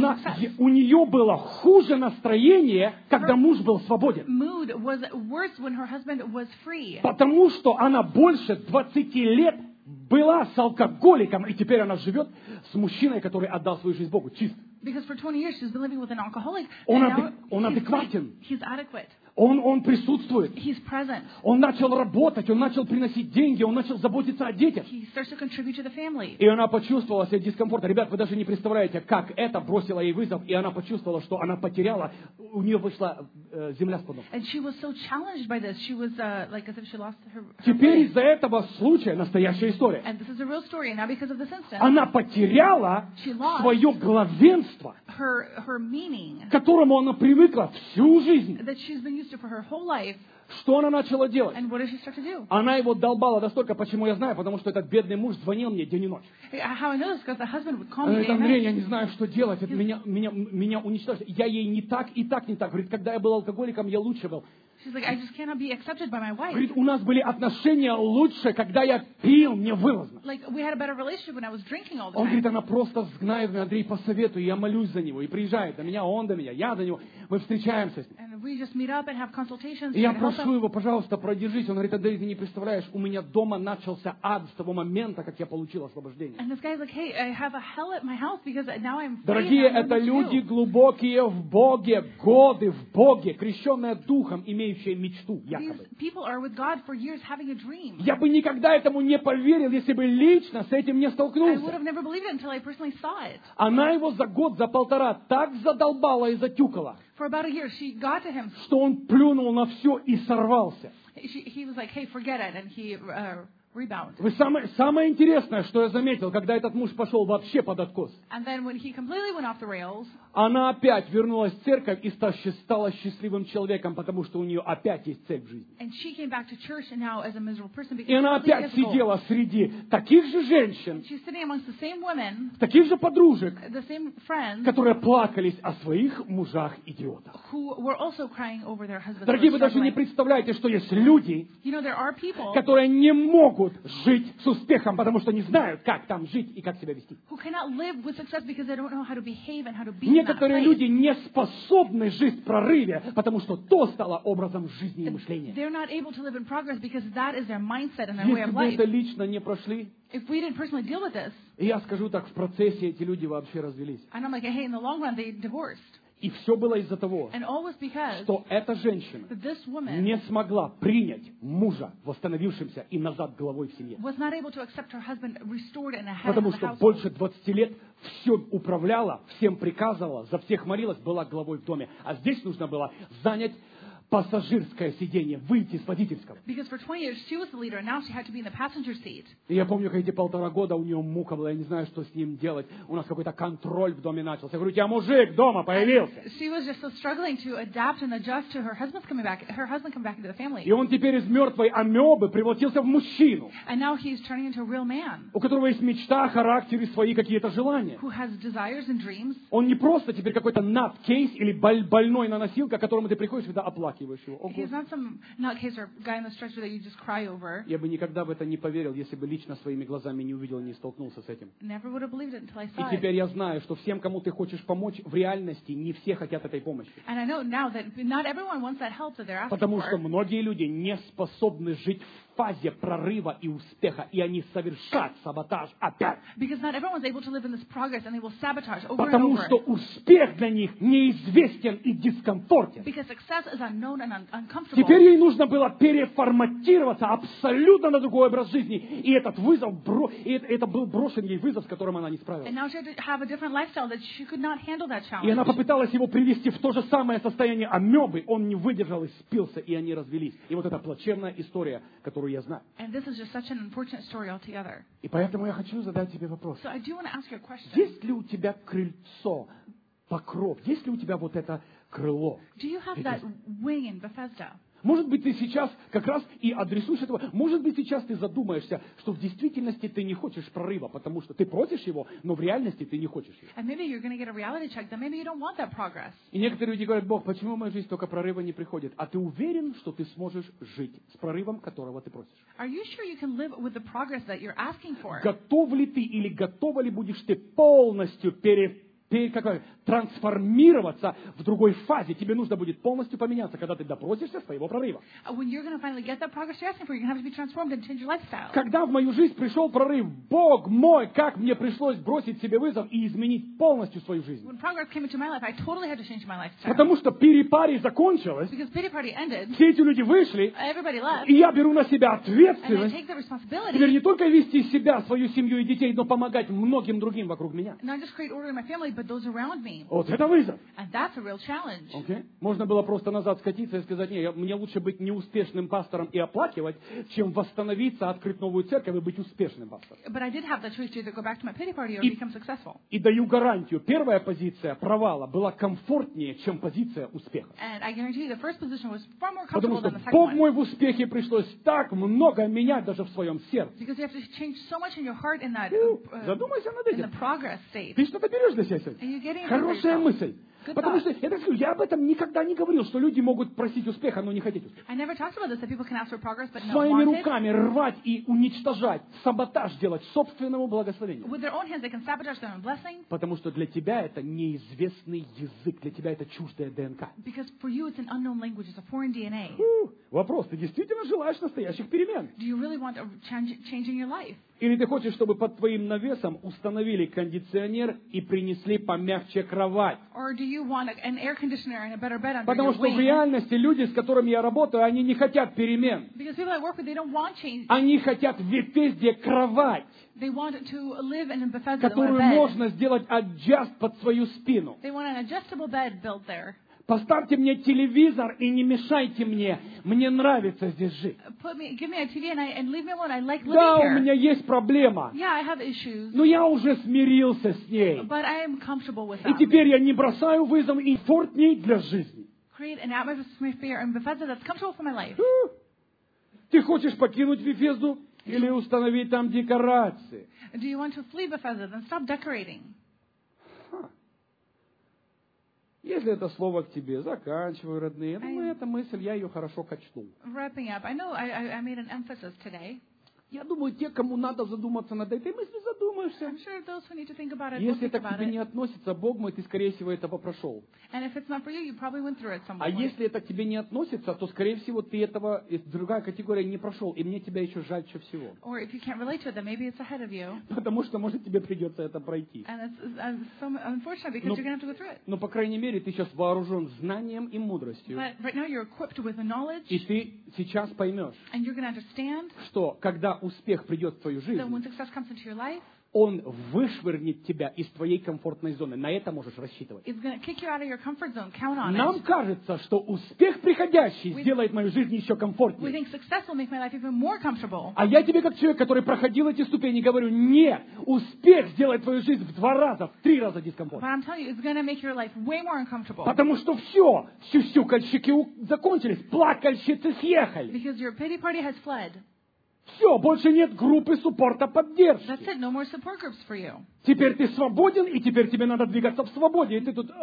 У нее было хуже настроение, когда муж был свободен. Mood was worse when her husband was free. Потому что она больше 20 лет была с алкоголиком, и теперь она живет с мужчиной, который отдал свою жизнь Богу, чист. Because for 20 years she's been living with an alcoholic, Он and now он адекватен. he's adequate. Он присутствует. He's present. Он начал работать, он начал приносить деньги, он начал заботиться о детях. He starts to contribute to the family. И она почувствовала себе дискомфорт. Ребят, вы даже не представляете, как это бросило ей вызов, и она почувствовала, что она потеряла, у нее вышла земля с-под ног. And she was so challenged by this. She was like as if she lost her Теперь way. из-за этого случая, настоящая история, And this is a real story. And now because of this instance, она потеряла She lost свое главенство, her meaning к которому она привыкла всю жизнь. that she's been used to for her whole life. Что она начала делать? And what does she start to do? Она его долбала настолько, почему я знаю, потому что этот бедный муж звонил мне день и ночь. How I know this? Because the husband would call Она me говорит, day and Андрей, night. я не знаю, что делать, это меня уничтожит. Я ей не так и так, не так. Говорит, когда я был алкоголиком, я лучше был. She's like, I just cannot be accepted by my wife. Говорит, у нас были отношения лучше, когда я пил невылазно. Like we had a better relationship when I was drinking all the Он time. говорит, она просто знает меня, Андрей, посоветуй, я молюсь за него. И приезжает до меня, он до меня, я до него. Мы встречаемся с ним. And we just meet up and have consultations. И я try to help прошу him. его, пожалуйста, продержись. Он говорит, Андрей, ты не представляешь, у меня дома начался ад с того момента, как я получил освобождение. And this guy's like, hey, I have a hell at my house because now I'm free. Дорогие, and I don't know это what to люди do. глубокие в Боге, годы в Боге, крещенные Духом, имеющие мечту, These якобы. people are with God for years having a dream. Я бы никогда этому не поверил, если бы лично с этим не I would столкнулся. have never believed it until I personally saw it. Она его за год, за полтора так задолбала и затюкала, For about a year, she got to him. что он плюнул на все и сорвался. He was like, hey, forget it. And he rebound. Самое интересное, что я заметил, когда этот муж пошел вообще под откос, And then when he completely went off the rails, она опять вернулась в церковь и стала счастливым человеком, потому что у нее опять есть цель в жизни. and she came back to church and now as a miserable person because И она she опять has a goal. сидела среди таких же женщин, She's sitting amongst the same women, таких же подружек, the same friends, которые плакались о своих мужах-идиотах. who were also crying over their husbands. Дорогие, who вы were даже не struggling. представляете, что есть люди, You know, there are people которые не могут жить с успехом, потому что не знают, как там жить и как себя вести. who cannot live with success because they don't know how to behave and how to be in that Некоторые place. люди не способны жить в прорыве, потому что то стало образом жизни и мышления. They're not able to live in progress because that is their mindset and their way Если of вы life. это лично не прошли, If we didn't personally deal with this, и я скажу так, в процессе эти люди вообще развелись. and I'm like, hey, in the long run, they divorced. И все было из-за того, And all was because что эта женщина that this woman не смогла принять мужа, восстановившимся и назад головой в семье. was not able to accept her husband restored and ahead Потому of the что household. больше 20 лет всем управляла, всем приказывала, за всех молилась, была главой в доме. А здесь нужно было занять пассажирское сиденье, выйти с водительского. Because for 20 years she was the leader and now she had to be in the passenger seat. И я помню, как эти 1,5 года у нее мука была, я не знаю, что с ним делать. У нас какой-то контроль в доме начался. Я говорю, у тебя мужик дома появился. She was just so struggling to adapt and adjust to her husband coming back into the family. И он теперь из мертвой амебы превратился в мужчину, And now he's turning into a real man у которого есть мечта, характер и свои какие-то желания. who has desires and dreams. Он не просто теперь какой-то nutcase или больной на носилках, к которому ты приходишь, когда оплакиваешь его. О, He's not some nutcase or guy on the stretcher that you just cry over. я бы никогда в это не поверил, если бы лично своими глазами не увидел, не столкнулся с этим. Never would have believed it until I saw И it. теперь я знаю, что всем, кому ты хочешь помочь, в реальности не все хотят этой помощи. And I know now that not everyone wants that help that they're asking Потому что for. многие люди не способны жить в фазе прорыва и успеха, и они совершат саботаж опять. Because not everyone's able to live in this progress and they will sabotage over and Потому over. что успех для них неизвестен и дискомфортен. Because success is unknown and uncomfortable. Теперь ей нужно было переформатироваться абсолютно на другой образ жизни. И этот вызов, это был брошен ей вызов, с которым она не справилась. And now she had to have a different lifestyle that she could not handle that И она challenge. попыталась его привести в то же самое состояние амебы. Он не выдержал и спился, и они развелись. И вот эта плачевная история, которую я знаю. And this is just such an unfortunate story altogether. И поэтому я хочу задать тебе вопрос. So I do want to ask you a question. Есть ли у тебя крыльцо, покров? Есть ли у тебя вот это крыло? Do you have that wing in Bethesda? Может быть, ты сейчас как раз и адресуешь этого. Может быть, сейчас ты задумаешься, что в действительности ты не хочешь прорыва, потому что ты просишь его, но в реальности ты не хочешь его. And maybe you're going to get a reality check that maybe you don't want that progress. И некоторые люди говорят, Бог, почему в мою жизнь только прорыва не приходит? А ты уверен, что ты сможешь жить с прорывом, которого ты просишь? Are you sure you can live with the progress that you're asking for? Готов ли ты или готова ли будешь ты полностью трансформироваться в другой фазе? Тебе нужно будет полностью поменяться, когда ты допросишься своего прорыва. When you're going to finally get that progress you're asking for, you're going to have to be transformed and change your lifestyle. Когда в мою жизнь пришел прорыв, Бог мой, как мне пришлось бросить себе вызов и изменить полностью свою жизнь. When progress came into my life, I totally had to change my lifestyle. Потому что перепари закончилась, Because pity party ended, все эти люди вышли, everybody left, и я беру на себя and I ответственность take the теперь responsibility. не только вести себя, свою семью и детей, но помогать многим другим вокруг меня. Not just create order in my family, but those around me. Вот это вызов. And that's a real challenge. Okay? Можно было просто назад скатиться и сказать, не, мне лучше быть неуспешным пастором и оплакивать, чем восстановиться, открыть новую церковь и быть успешным пастором. But I did have the choice to either go back to my pity party or И- become successful. И даю гарантию, первая позиция провала была комфортнее, чем позиция успеха. And I guarantee you the first position was far more Потому comfortable что than the second Бог one. мой в успехе пришлось так много менять даже в своем сердце. Because you have to change so much in your heart in that, Задумайся над in the этим. progress state. Ты что-то берешь для себя And сегодня? you're getting it for Хорошая yourself. мысль. Good Потому что thought. я об этом никогда не говорил, что люди могут просить успеха, но не хотеть успеха. I never talked about this, that people can ask for progress but not Своими want it. руками рвать и уничтожать, саботаж делать собственному благословению. With their own hands, they can sabotage their own blessing. Потому что для тебя это неизвестный язык, для тебя это чуждая ДНК. Because for you, it's an unknown language. It's a foreign DNA. Вопрос, ты действительно желаешь настоящих перемен? Do you really want a change in your life? Или ты хочешь, чтобы под твоим навесом установили кондиционер и принесли помягче кровать? Or do you want an air conditioner and a better bed under Потому your что в wing? реальности люди, с которыми я работаю, они не хотят перемен. Because people I work with, they don't want change. Они хотят в Бефезде кровать, They want to live in a Bethesda, they want которую a bed. можно сделать adjust под свою спину. They want an adjustable bed built there. Поставьте мне телевизор и не мешайте мне. Мне нравится здесь жить. Give me a TV and leave me alone. I like living Да, у here. меня есть проблема. Yeah, I have issues, Но я уже смирился с ней. but I am comfortable with И them. теперь я не бросаю вызов и комфортней для жизни. Create an atmosphere in Bethesda that's comfortable for my life. Ты хочешь покинуть Вифезду или установить там декорации? Do you want to flee Bethesda? Then stop decorating. Если это слово к тебе, заканчиваю, родные. Я думаю, эта мысль, я ее хорошо качнул. Wrapping up, I know I made an emphasis today. Я думаю, те, кому надо задуматься над этой мыслью, задумаешься. I'm sure those who need to think about it will Если think это к about тебе не it. относится, Бог мой, ты, скорее всего, этого прошел. And if it's not for you, you probably went through it some А point. если это к тебе не относится, то, скорее всего, ты этого, другая категория, не прошел. И мне тебя еще жальче всего. Or if you can't relate to it, then maybe it's ahead of you. Потому что, может, тебе придется это пройти. And it's so unfortunate because No. you're going to have to go through it. Но, по крайней мере, ты сейчас вооружен знанием и мудростью. But right now you're equipped with the knowledge, И ты сейчас поймешь, and you're going to understand что когда успех придет в твою жизнь, that when success comes into your life, Он вышвырнет тебя из твоей комфортной зоны. На это можешь рассчитывать. it's going to kick you out of your comfort zone. Count on Нам it. кажется, что успех приходящий сделает мою жизнь еще We комфортнее. think success will make my life even more comfortable. А я тебе, как человек, который проходил эти ступени, говорю, нет, успех сделает твою жизнь в 2 раза, в 3 раза But дискомфортнее. I'm telling you, it's going to make your life way more uncomfortable. Потому что все, сюсюкальщики закончились, плакальщицы съехали. Because your pity party has fled. Все, больше нет группы суппорта That's поддержки. it. No more support groups for you. Теперь ты свободен, и теперь тебе надо двигаться в свободе. И ты тут,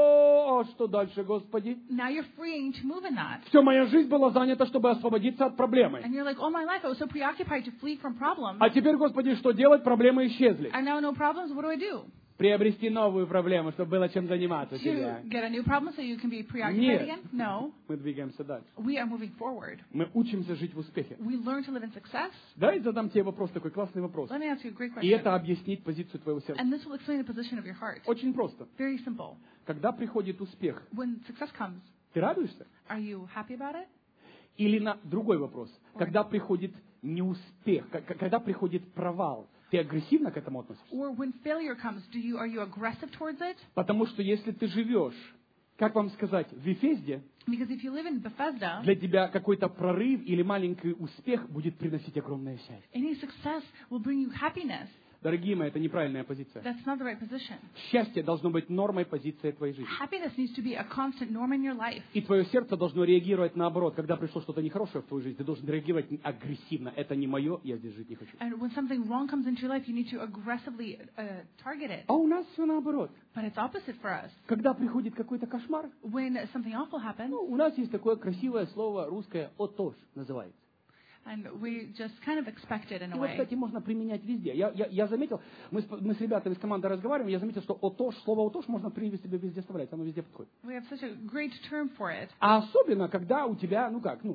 а что дальше, Господи? Now you're freeing to move in that. Все, моя жизнь была занята, чтобы освободиться от проблемы. And you're like, all my life I was so preoccupied to flee from problems. А теперь, Господи, что делать? Проблемы исчезли. And now no problems. What do I do? Приобрести новую проблему, чтобы было чем заниматься тебе. To get a new problem so you can be preoccupied Нет. again? No. Мы двигаемся дальше. We are moving forward. Мы учимся жить в успехе. We learn to live in success. Давай задам тебе вопрос, такой классный вопрос. Let me ask you a great И question. это объяснит позицию твоего сердца. And this will explain the position of your heart. Очень просто. Very simple. Когда приходит успех, When success comes, ты радуешься? are you happy about it? Или на другой вопрос. Когда приходит неуспех, когда приходит провал, ты агрессивно к этому относишься? Or when failure comes, are you aggressive towards it? Потому что если ты живешь, как вам сказать, в Вифезде, Because if you live in Bethesda, для тебя какой-то прорыв или маленький успех будет приносить огромное счастье. any success will bring you happiness. Дорогие мои, это неправильная позиция. That's not the right position. Счастье должно быть нормой позиции твоей жизни. Happiness needs to be a constant norm in your life. И твое сердце должно реагировать наоборот. Когда пришло что-то нехорошее в твою жизнь, ты должен реагировать агрессивно. Это не мое, я здесь жить не хочу. And when something wrong comes into your life, you need to aggressively target it. А у нас все наоборот. But it's opposite for us. Когда приходит какой-то кошмар, When something awful happens, у нас есть такое красивое слово русское «отож» называется. and we just kind of expect it in a Его, way. кстати, можно применять везде. Я заметил, мы с ребятами из команды разговариваем, я заметил, что «отож», слово «отож» можно при себе везде вставлять, оно везде подходит. We have such a great term for it, А особенно, когда у тебя,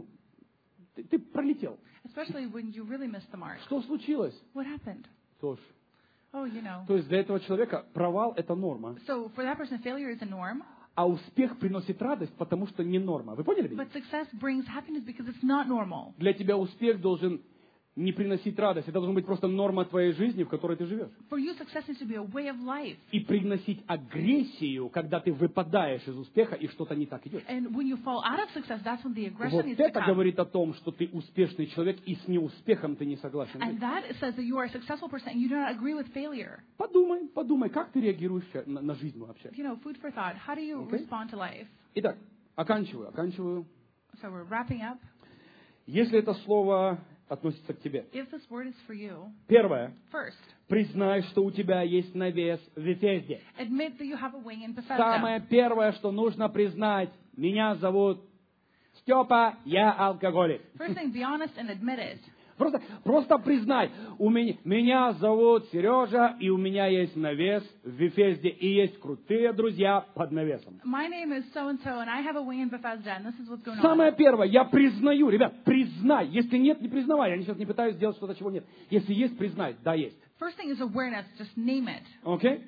ты пролетел. especially when you really miss the mark. Что случилось? What happened? Тож. Oh, you know. То есть для этого человека провал – это норма, So for that person, failure is a norm, а успех приносит радость, потому что не норма. Вы поняли меня? but success brings happiness because it's not normal. Для тебя успех должен не приносить радость. Это должна быть просто норма твоей жизни, в которой ты живешь. For you, success needs to be a way of life. И приносить агрессию, когда ты выпадаешь из успеха и что-то не так идет. And when you fall out of success, that's when the aggression Вот needs to это come. говорит о том, что ты успешный человек, и с неуспехом ты не согласен. And that says that you are a successful person and you do not agree with failure. Подумай, как ты реагируешь на жизнь вообще. You know, food for thought. How do you Okay. respond to life? Итак, оканчиваю. So we're wrapping up. Если это слово относится к тебе. If this word is for you, Первое. first, Признай, что у тебя есть навес в Вифезде. admit that you have a wing in Bethesda. Самое первое, что нужно признать, меня зовут Степа, я алкоголик. First thing, be honest and admit it. Просто признай, меня зовут Сережа, и у меня есть навес в Вифезде, и есть крутые друзья под навесом. My name is so-and-so, and I have a wing in Bethesda, and this is what's going Самое on. первое, я признаю, ребят, признай. Если нет, не признавай. Я сейчас не пытаюсь сделать что-то, чего нет. Если есть, признай. Да, есть. First thing is awareness. Just name it. Окей?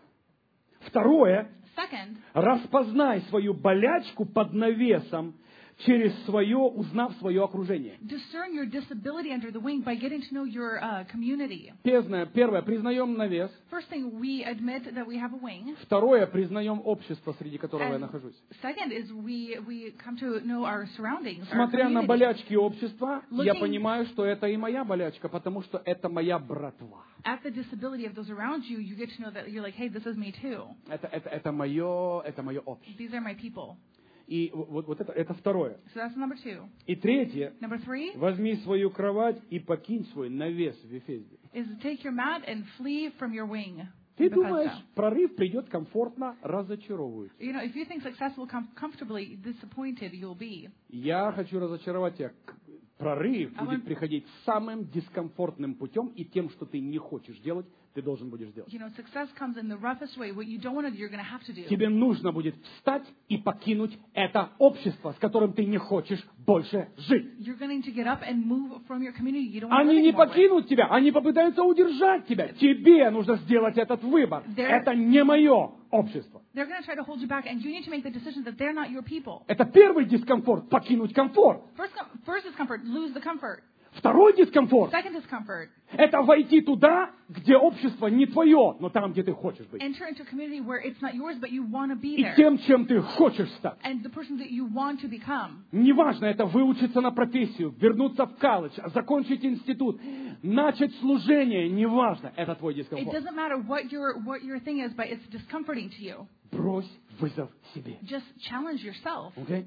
Второе, Second, распознай свою болячку под навесом узнав свое окружение. Discern your disability under the wing by getting to know your community. Первое, признаем навес. First thing, we admit that we have a wing. Второе, признаем общество, среди которого я And нахожусь. second is we come to know our surroundings, our Смотря на community. болячки общества, я Looking- понимаю, что это и моя болячка, потому что это моя братва. At the disability of those around you, you get to know that you're like, hey, this is me too. Это мое общество. These are my people. И вот это второе. So that's number 2. И третье, Number 3 возьми свою кровать и покинь свой навес в Ефезе. is take your mat and flee from your wing. Ты Bethesda. думаешь, прорыв придет комфортно, разочарует. You know, if you think success will come comfortably, disappointed you'll be. Я хочу разочаровать тебя. Прорыв будет приходить самым дискомфортным путем, и тем, что ты не хочешь делать, ты должен будешь делать. You know, success comes in the roughest way. What you don't want to do, you're going to have to do. Тебе нужно будет встать и покинуть это общество, с которым ты не хочешь больше жить. You're going to get up and move from your community. You don't want to Они live не anymore with. покинут тебя, они попытаются удержать тебя. Тебе нужно сделать этот выбор. Это не мое общество. They're going to try to hold you back, and you need to make the decision that they're not your people. Это первый дискомфорт, покинуть комфорт. First discomfort, lose the comfort. Второй дискомфорт Second discomfort, – это войти туда, где общество не твое, но там, где ты хочешь быть. enter into a community where it's not yours, but you want to be И there. тем, чем ты хочешь стать. And the person that you want to become. Неважно, это выучиться на профессию, вернуться в колледж, закончить институт, начать служение, неважно, это твой It дискомфорт. doesn't matter what your thing is, but it's discomforting to you. Брось вызов себе. Just challenge yourself. Okay?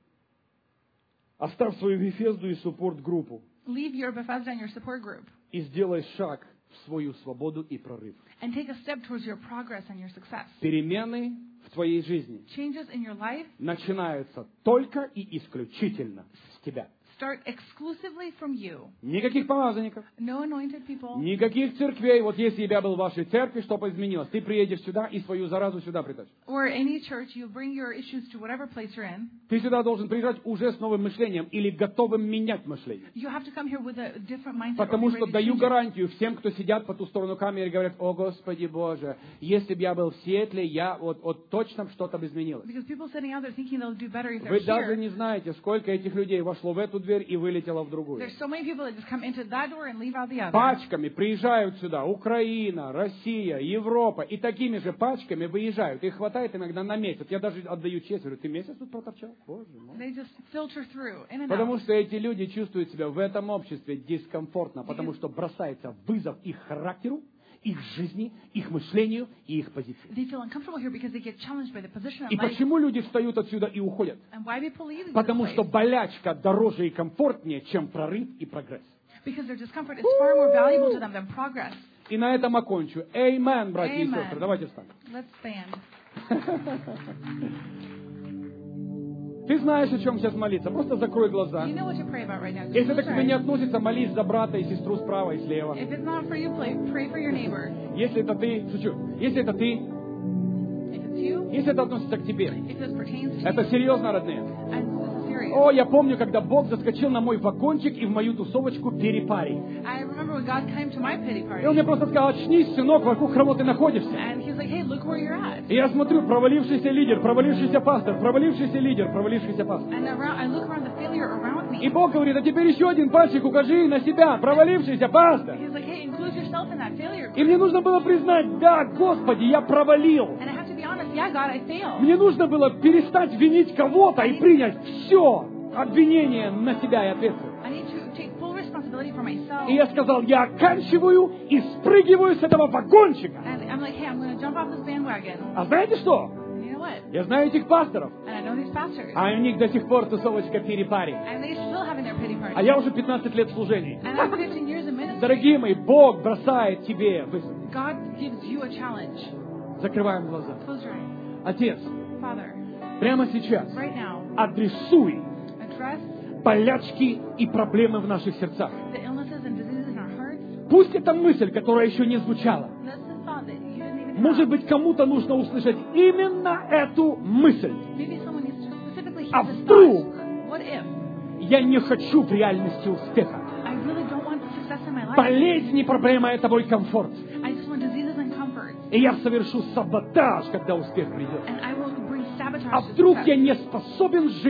Оставь свою Вифезду и суппорт-группу Leave your Bethesda and your support group. и сделай шаг в свою свободу и прорыв. And take a step towards your progress and your success. Перемены в твоей жизни Changes in your life начинаются только и исключительно с тебя. start exclusively from you. Никаких помазанников, No anointed people. никаких церквей. Вот если я был в вашей церкви, что изменилось? Ты приедешь сюда и свою заразу сюда притащишь. Or any church, you bring your issues to whatever place you're in. Ты сюда должен приезжать уже с новым мышлением или готовым менять мышление. You have to come here with a different mindset. Потому or be что ready to даю change it. гарантию всем, кто сидят по ту сторону камеры и говорят: о Господи Боже, если бы я был в Сиэтле, я вот точно что-то бы изменилось. Because people sitting out there thinking they'll do better if they're Вы даже here. не знаете, сколько этих людей вошло в эту дверь и вылетело в другую. There's so many people that just come into that door and leave out the other. Пачками приезжают сюда Украина, Россия, Европа, и такими же пачками выезжают. Их хватает иногда на месяц. Я даже отдаю честь, говорю: ты месяц тут проторчал? Боже мой. They just filter through, in and Потому out. что эти люди чувствуют себя в этом обществе дискомфортно, потому что бросается вызов их характеру, их жизни, их мышлению и их позиции. They feel uncomfortable here because they get challenged by the position И of life. почему люди встают отсюда и уходят? And why people leave this Потому place? что болячка дороже и комфортнее, чем прорыв и прогресс. Because their discomfort is far more valuable to them than progress. И на этом окончу. Эймен, братья и Amen. сестры. Давайте встанем. Let's stand. Ты знаешь, о чем сейчас молиться. Просто закрой глаза. You know what to pray about right now. Just Если это close к your тебе не eyes. относится, молись за брата и сестру справа и слева. If it's not for you, pray for your neighbor. Если это ты, шучу, если это ты, If it's you, если это относится к тебе, if this pertains to это you, серьезно, родные. and this is serious. О, я помню, когда Бог заскочил на мой вагончик и в мою тусовочку перепарий. I remember when God came to my pity party, И он мне просто сказал: очнись, сынок, вокруг кого ты находишься. and He's like, hey, look where you're at. И я смотрю: провалившийся лидер, провалившийся пастор, провалившийся лидер, провалившийся пастор. And I look around the failure around И me. Бог говорит: а теперь еще один пальчик укажи на себя, провалившийся пастор. He's like, hey, include yourself in that failure. И мне нужно было признать: да, Господи, я провалил. And I have to be honest, yeah, God, I failed. Мне нужно было перестать винить кого-то и принять все обвинение на себя и ответственность. I need to take full responsibility for myself. И я сказал: я оканчиваю и спрыгиваю с этого вагончика. And I'm like, hey, I'm going to jump off this bandwagon. А знаете что? And you know what? Я знаю этих пасторов, And I know these pastors. а у них до сих пор тусовочка перепари. And they're still having their pity А party. я уже 15 лет в служении. And I'm 15 years in ministry. Дорогие мои, Бог бросает тебе вызов. God gives you a challenge. Закрываем глаза. Close your eyes. Отец, Father, прямо сейчас right now, адресуй address болячки и проблемы в наших сердцах. the illnesses and diseases in our hearts. Пусть эта мысль, которая еще не звучала, That's the thought that you didn't even может have. быть, кому-то нужно услышать именно эту мысль. Maybe someone needs to specifically А hear this вдруг thought. What if? я не хочу в реальности успеха. I really don't want success in my life. Болезнь и проблема – это мой комфорт. I just want diseases and comfort. И я совершу саботаж, когда успех придет. And I will bring sabotage А to вдруг я success. не способен жить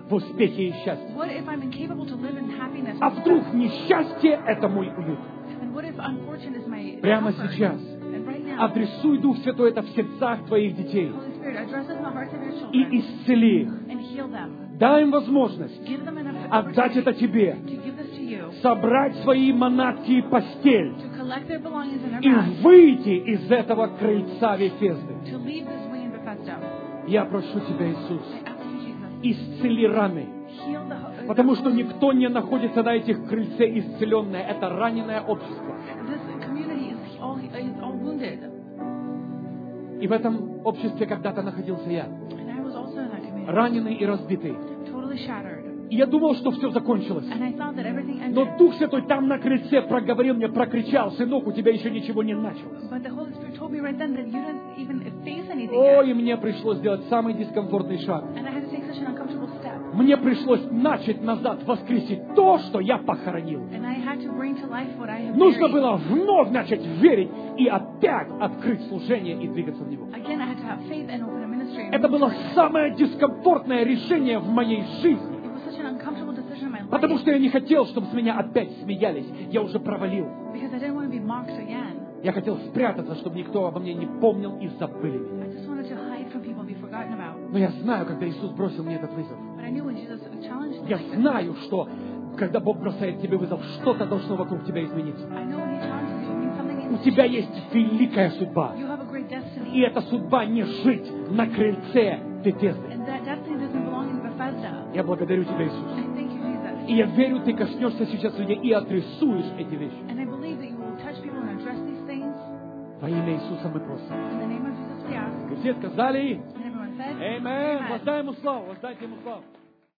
в успехе и счастье? What if I'm incapable to live in happiness? А and вдруг success? несчастье – это мой уют? And what if unfortune is my Прямо comfort? сейчас And right now, адресуй, Дух Святой, это в сердцах твоих детей Holy Spirit addresses the hearts of your children и исцели их. and heal them. Дай им возможность Give them enough отдать это opportunity тебе, to give this to you, собрать свои манатки и постель to collect their belongings in their и bags, выйти из этого крыльца Вифезды. to leave this wing in Bethesda. Я прошу Тебя, Иисус, I ask you, Jesus, исцели раны, heal the потому что никто не находится на этих крыльце исцеленное. Это раненое общество. This community is all wounded. И в этом обществе когда-то находился я, And I was also in that community, раненый и разбитый. totally shattered. И я думал, что все закончилось. And I thought that everything ended. Но Дух Святой там на крыльце проговорил мне, прокричал: сынок, у тебя еще ничего не началось. But the Holy Spirit told me right then that you didn't even face anything О, yet. и мне пришлось сделать самый дискомфортный шаг. And I had to take such an uncomfortable step. Мне пришлось начать назад воскресить то, что я похоронил. And I had to bring to life what I had Нужно buried. было вновь начать верить и опять открыть служение и двигаться в него. Again, I had to have faith and open a ministry. Это было самое дискомфортное решение в моей жизни. It was such an uncomfortable decision in my life. Потому что я не хотел, чтобы с меня опять смеялись. Я уже провалил. Because I didn't want to be mocked again. Я хотел спрятаться, чтобы никто обо мне не помнил и забыли меня. I just wanted to hide from people and be forgotten about. Но я знаю, когда Иисус бросил мне этот вызов. But I knew when Jesus challenged me, Я like this, знаю, что когда Бог бросает тебе вызов, что-то должно вокруг тебя измениться. I know when He challenges you, it means something У needs to тебя change. есть великая судьба. You have a great destiny. И эта судьба не жить на крыльце Вифезды. And that destiny doesn't belong in Bethesda. Я благодарю тебя, Иисус. I thank you, Jesus. И я верю, ты коснешься сейчас людей и адресуешь эти вещи. And I believe that you will touch people and address these things. Во имя Иисуса мы просим. In the name of Jesus we ask. И все сказали: And everyone said, Amen. Воздай ему славу, воздайте ему славу.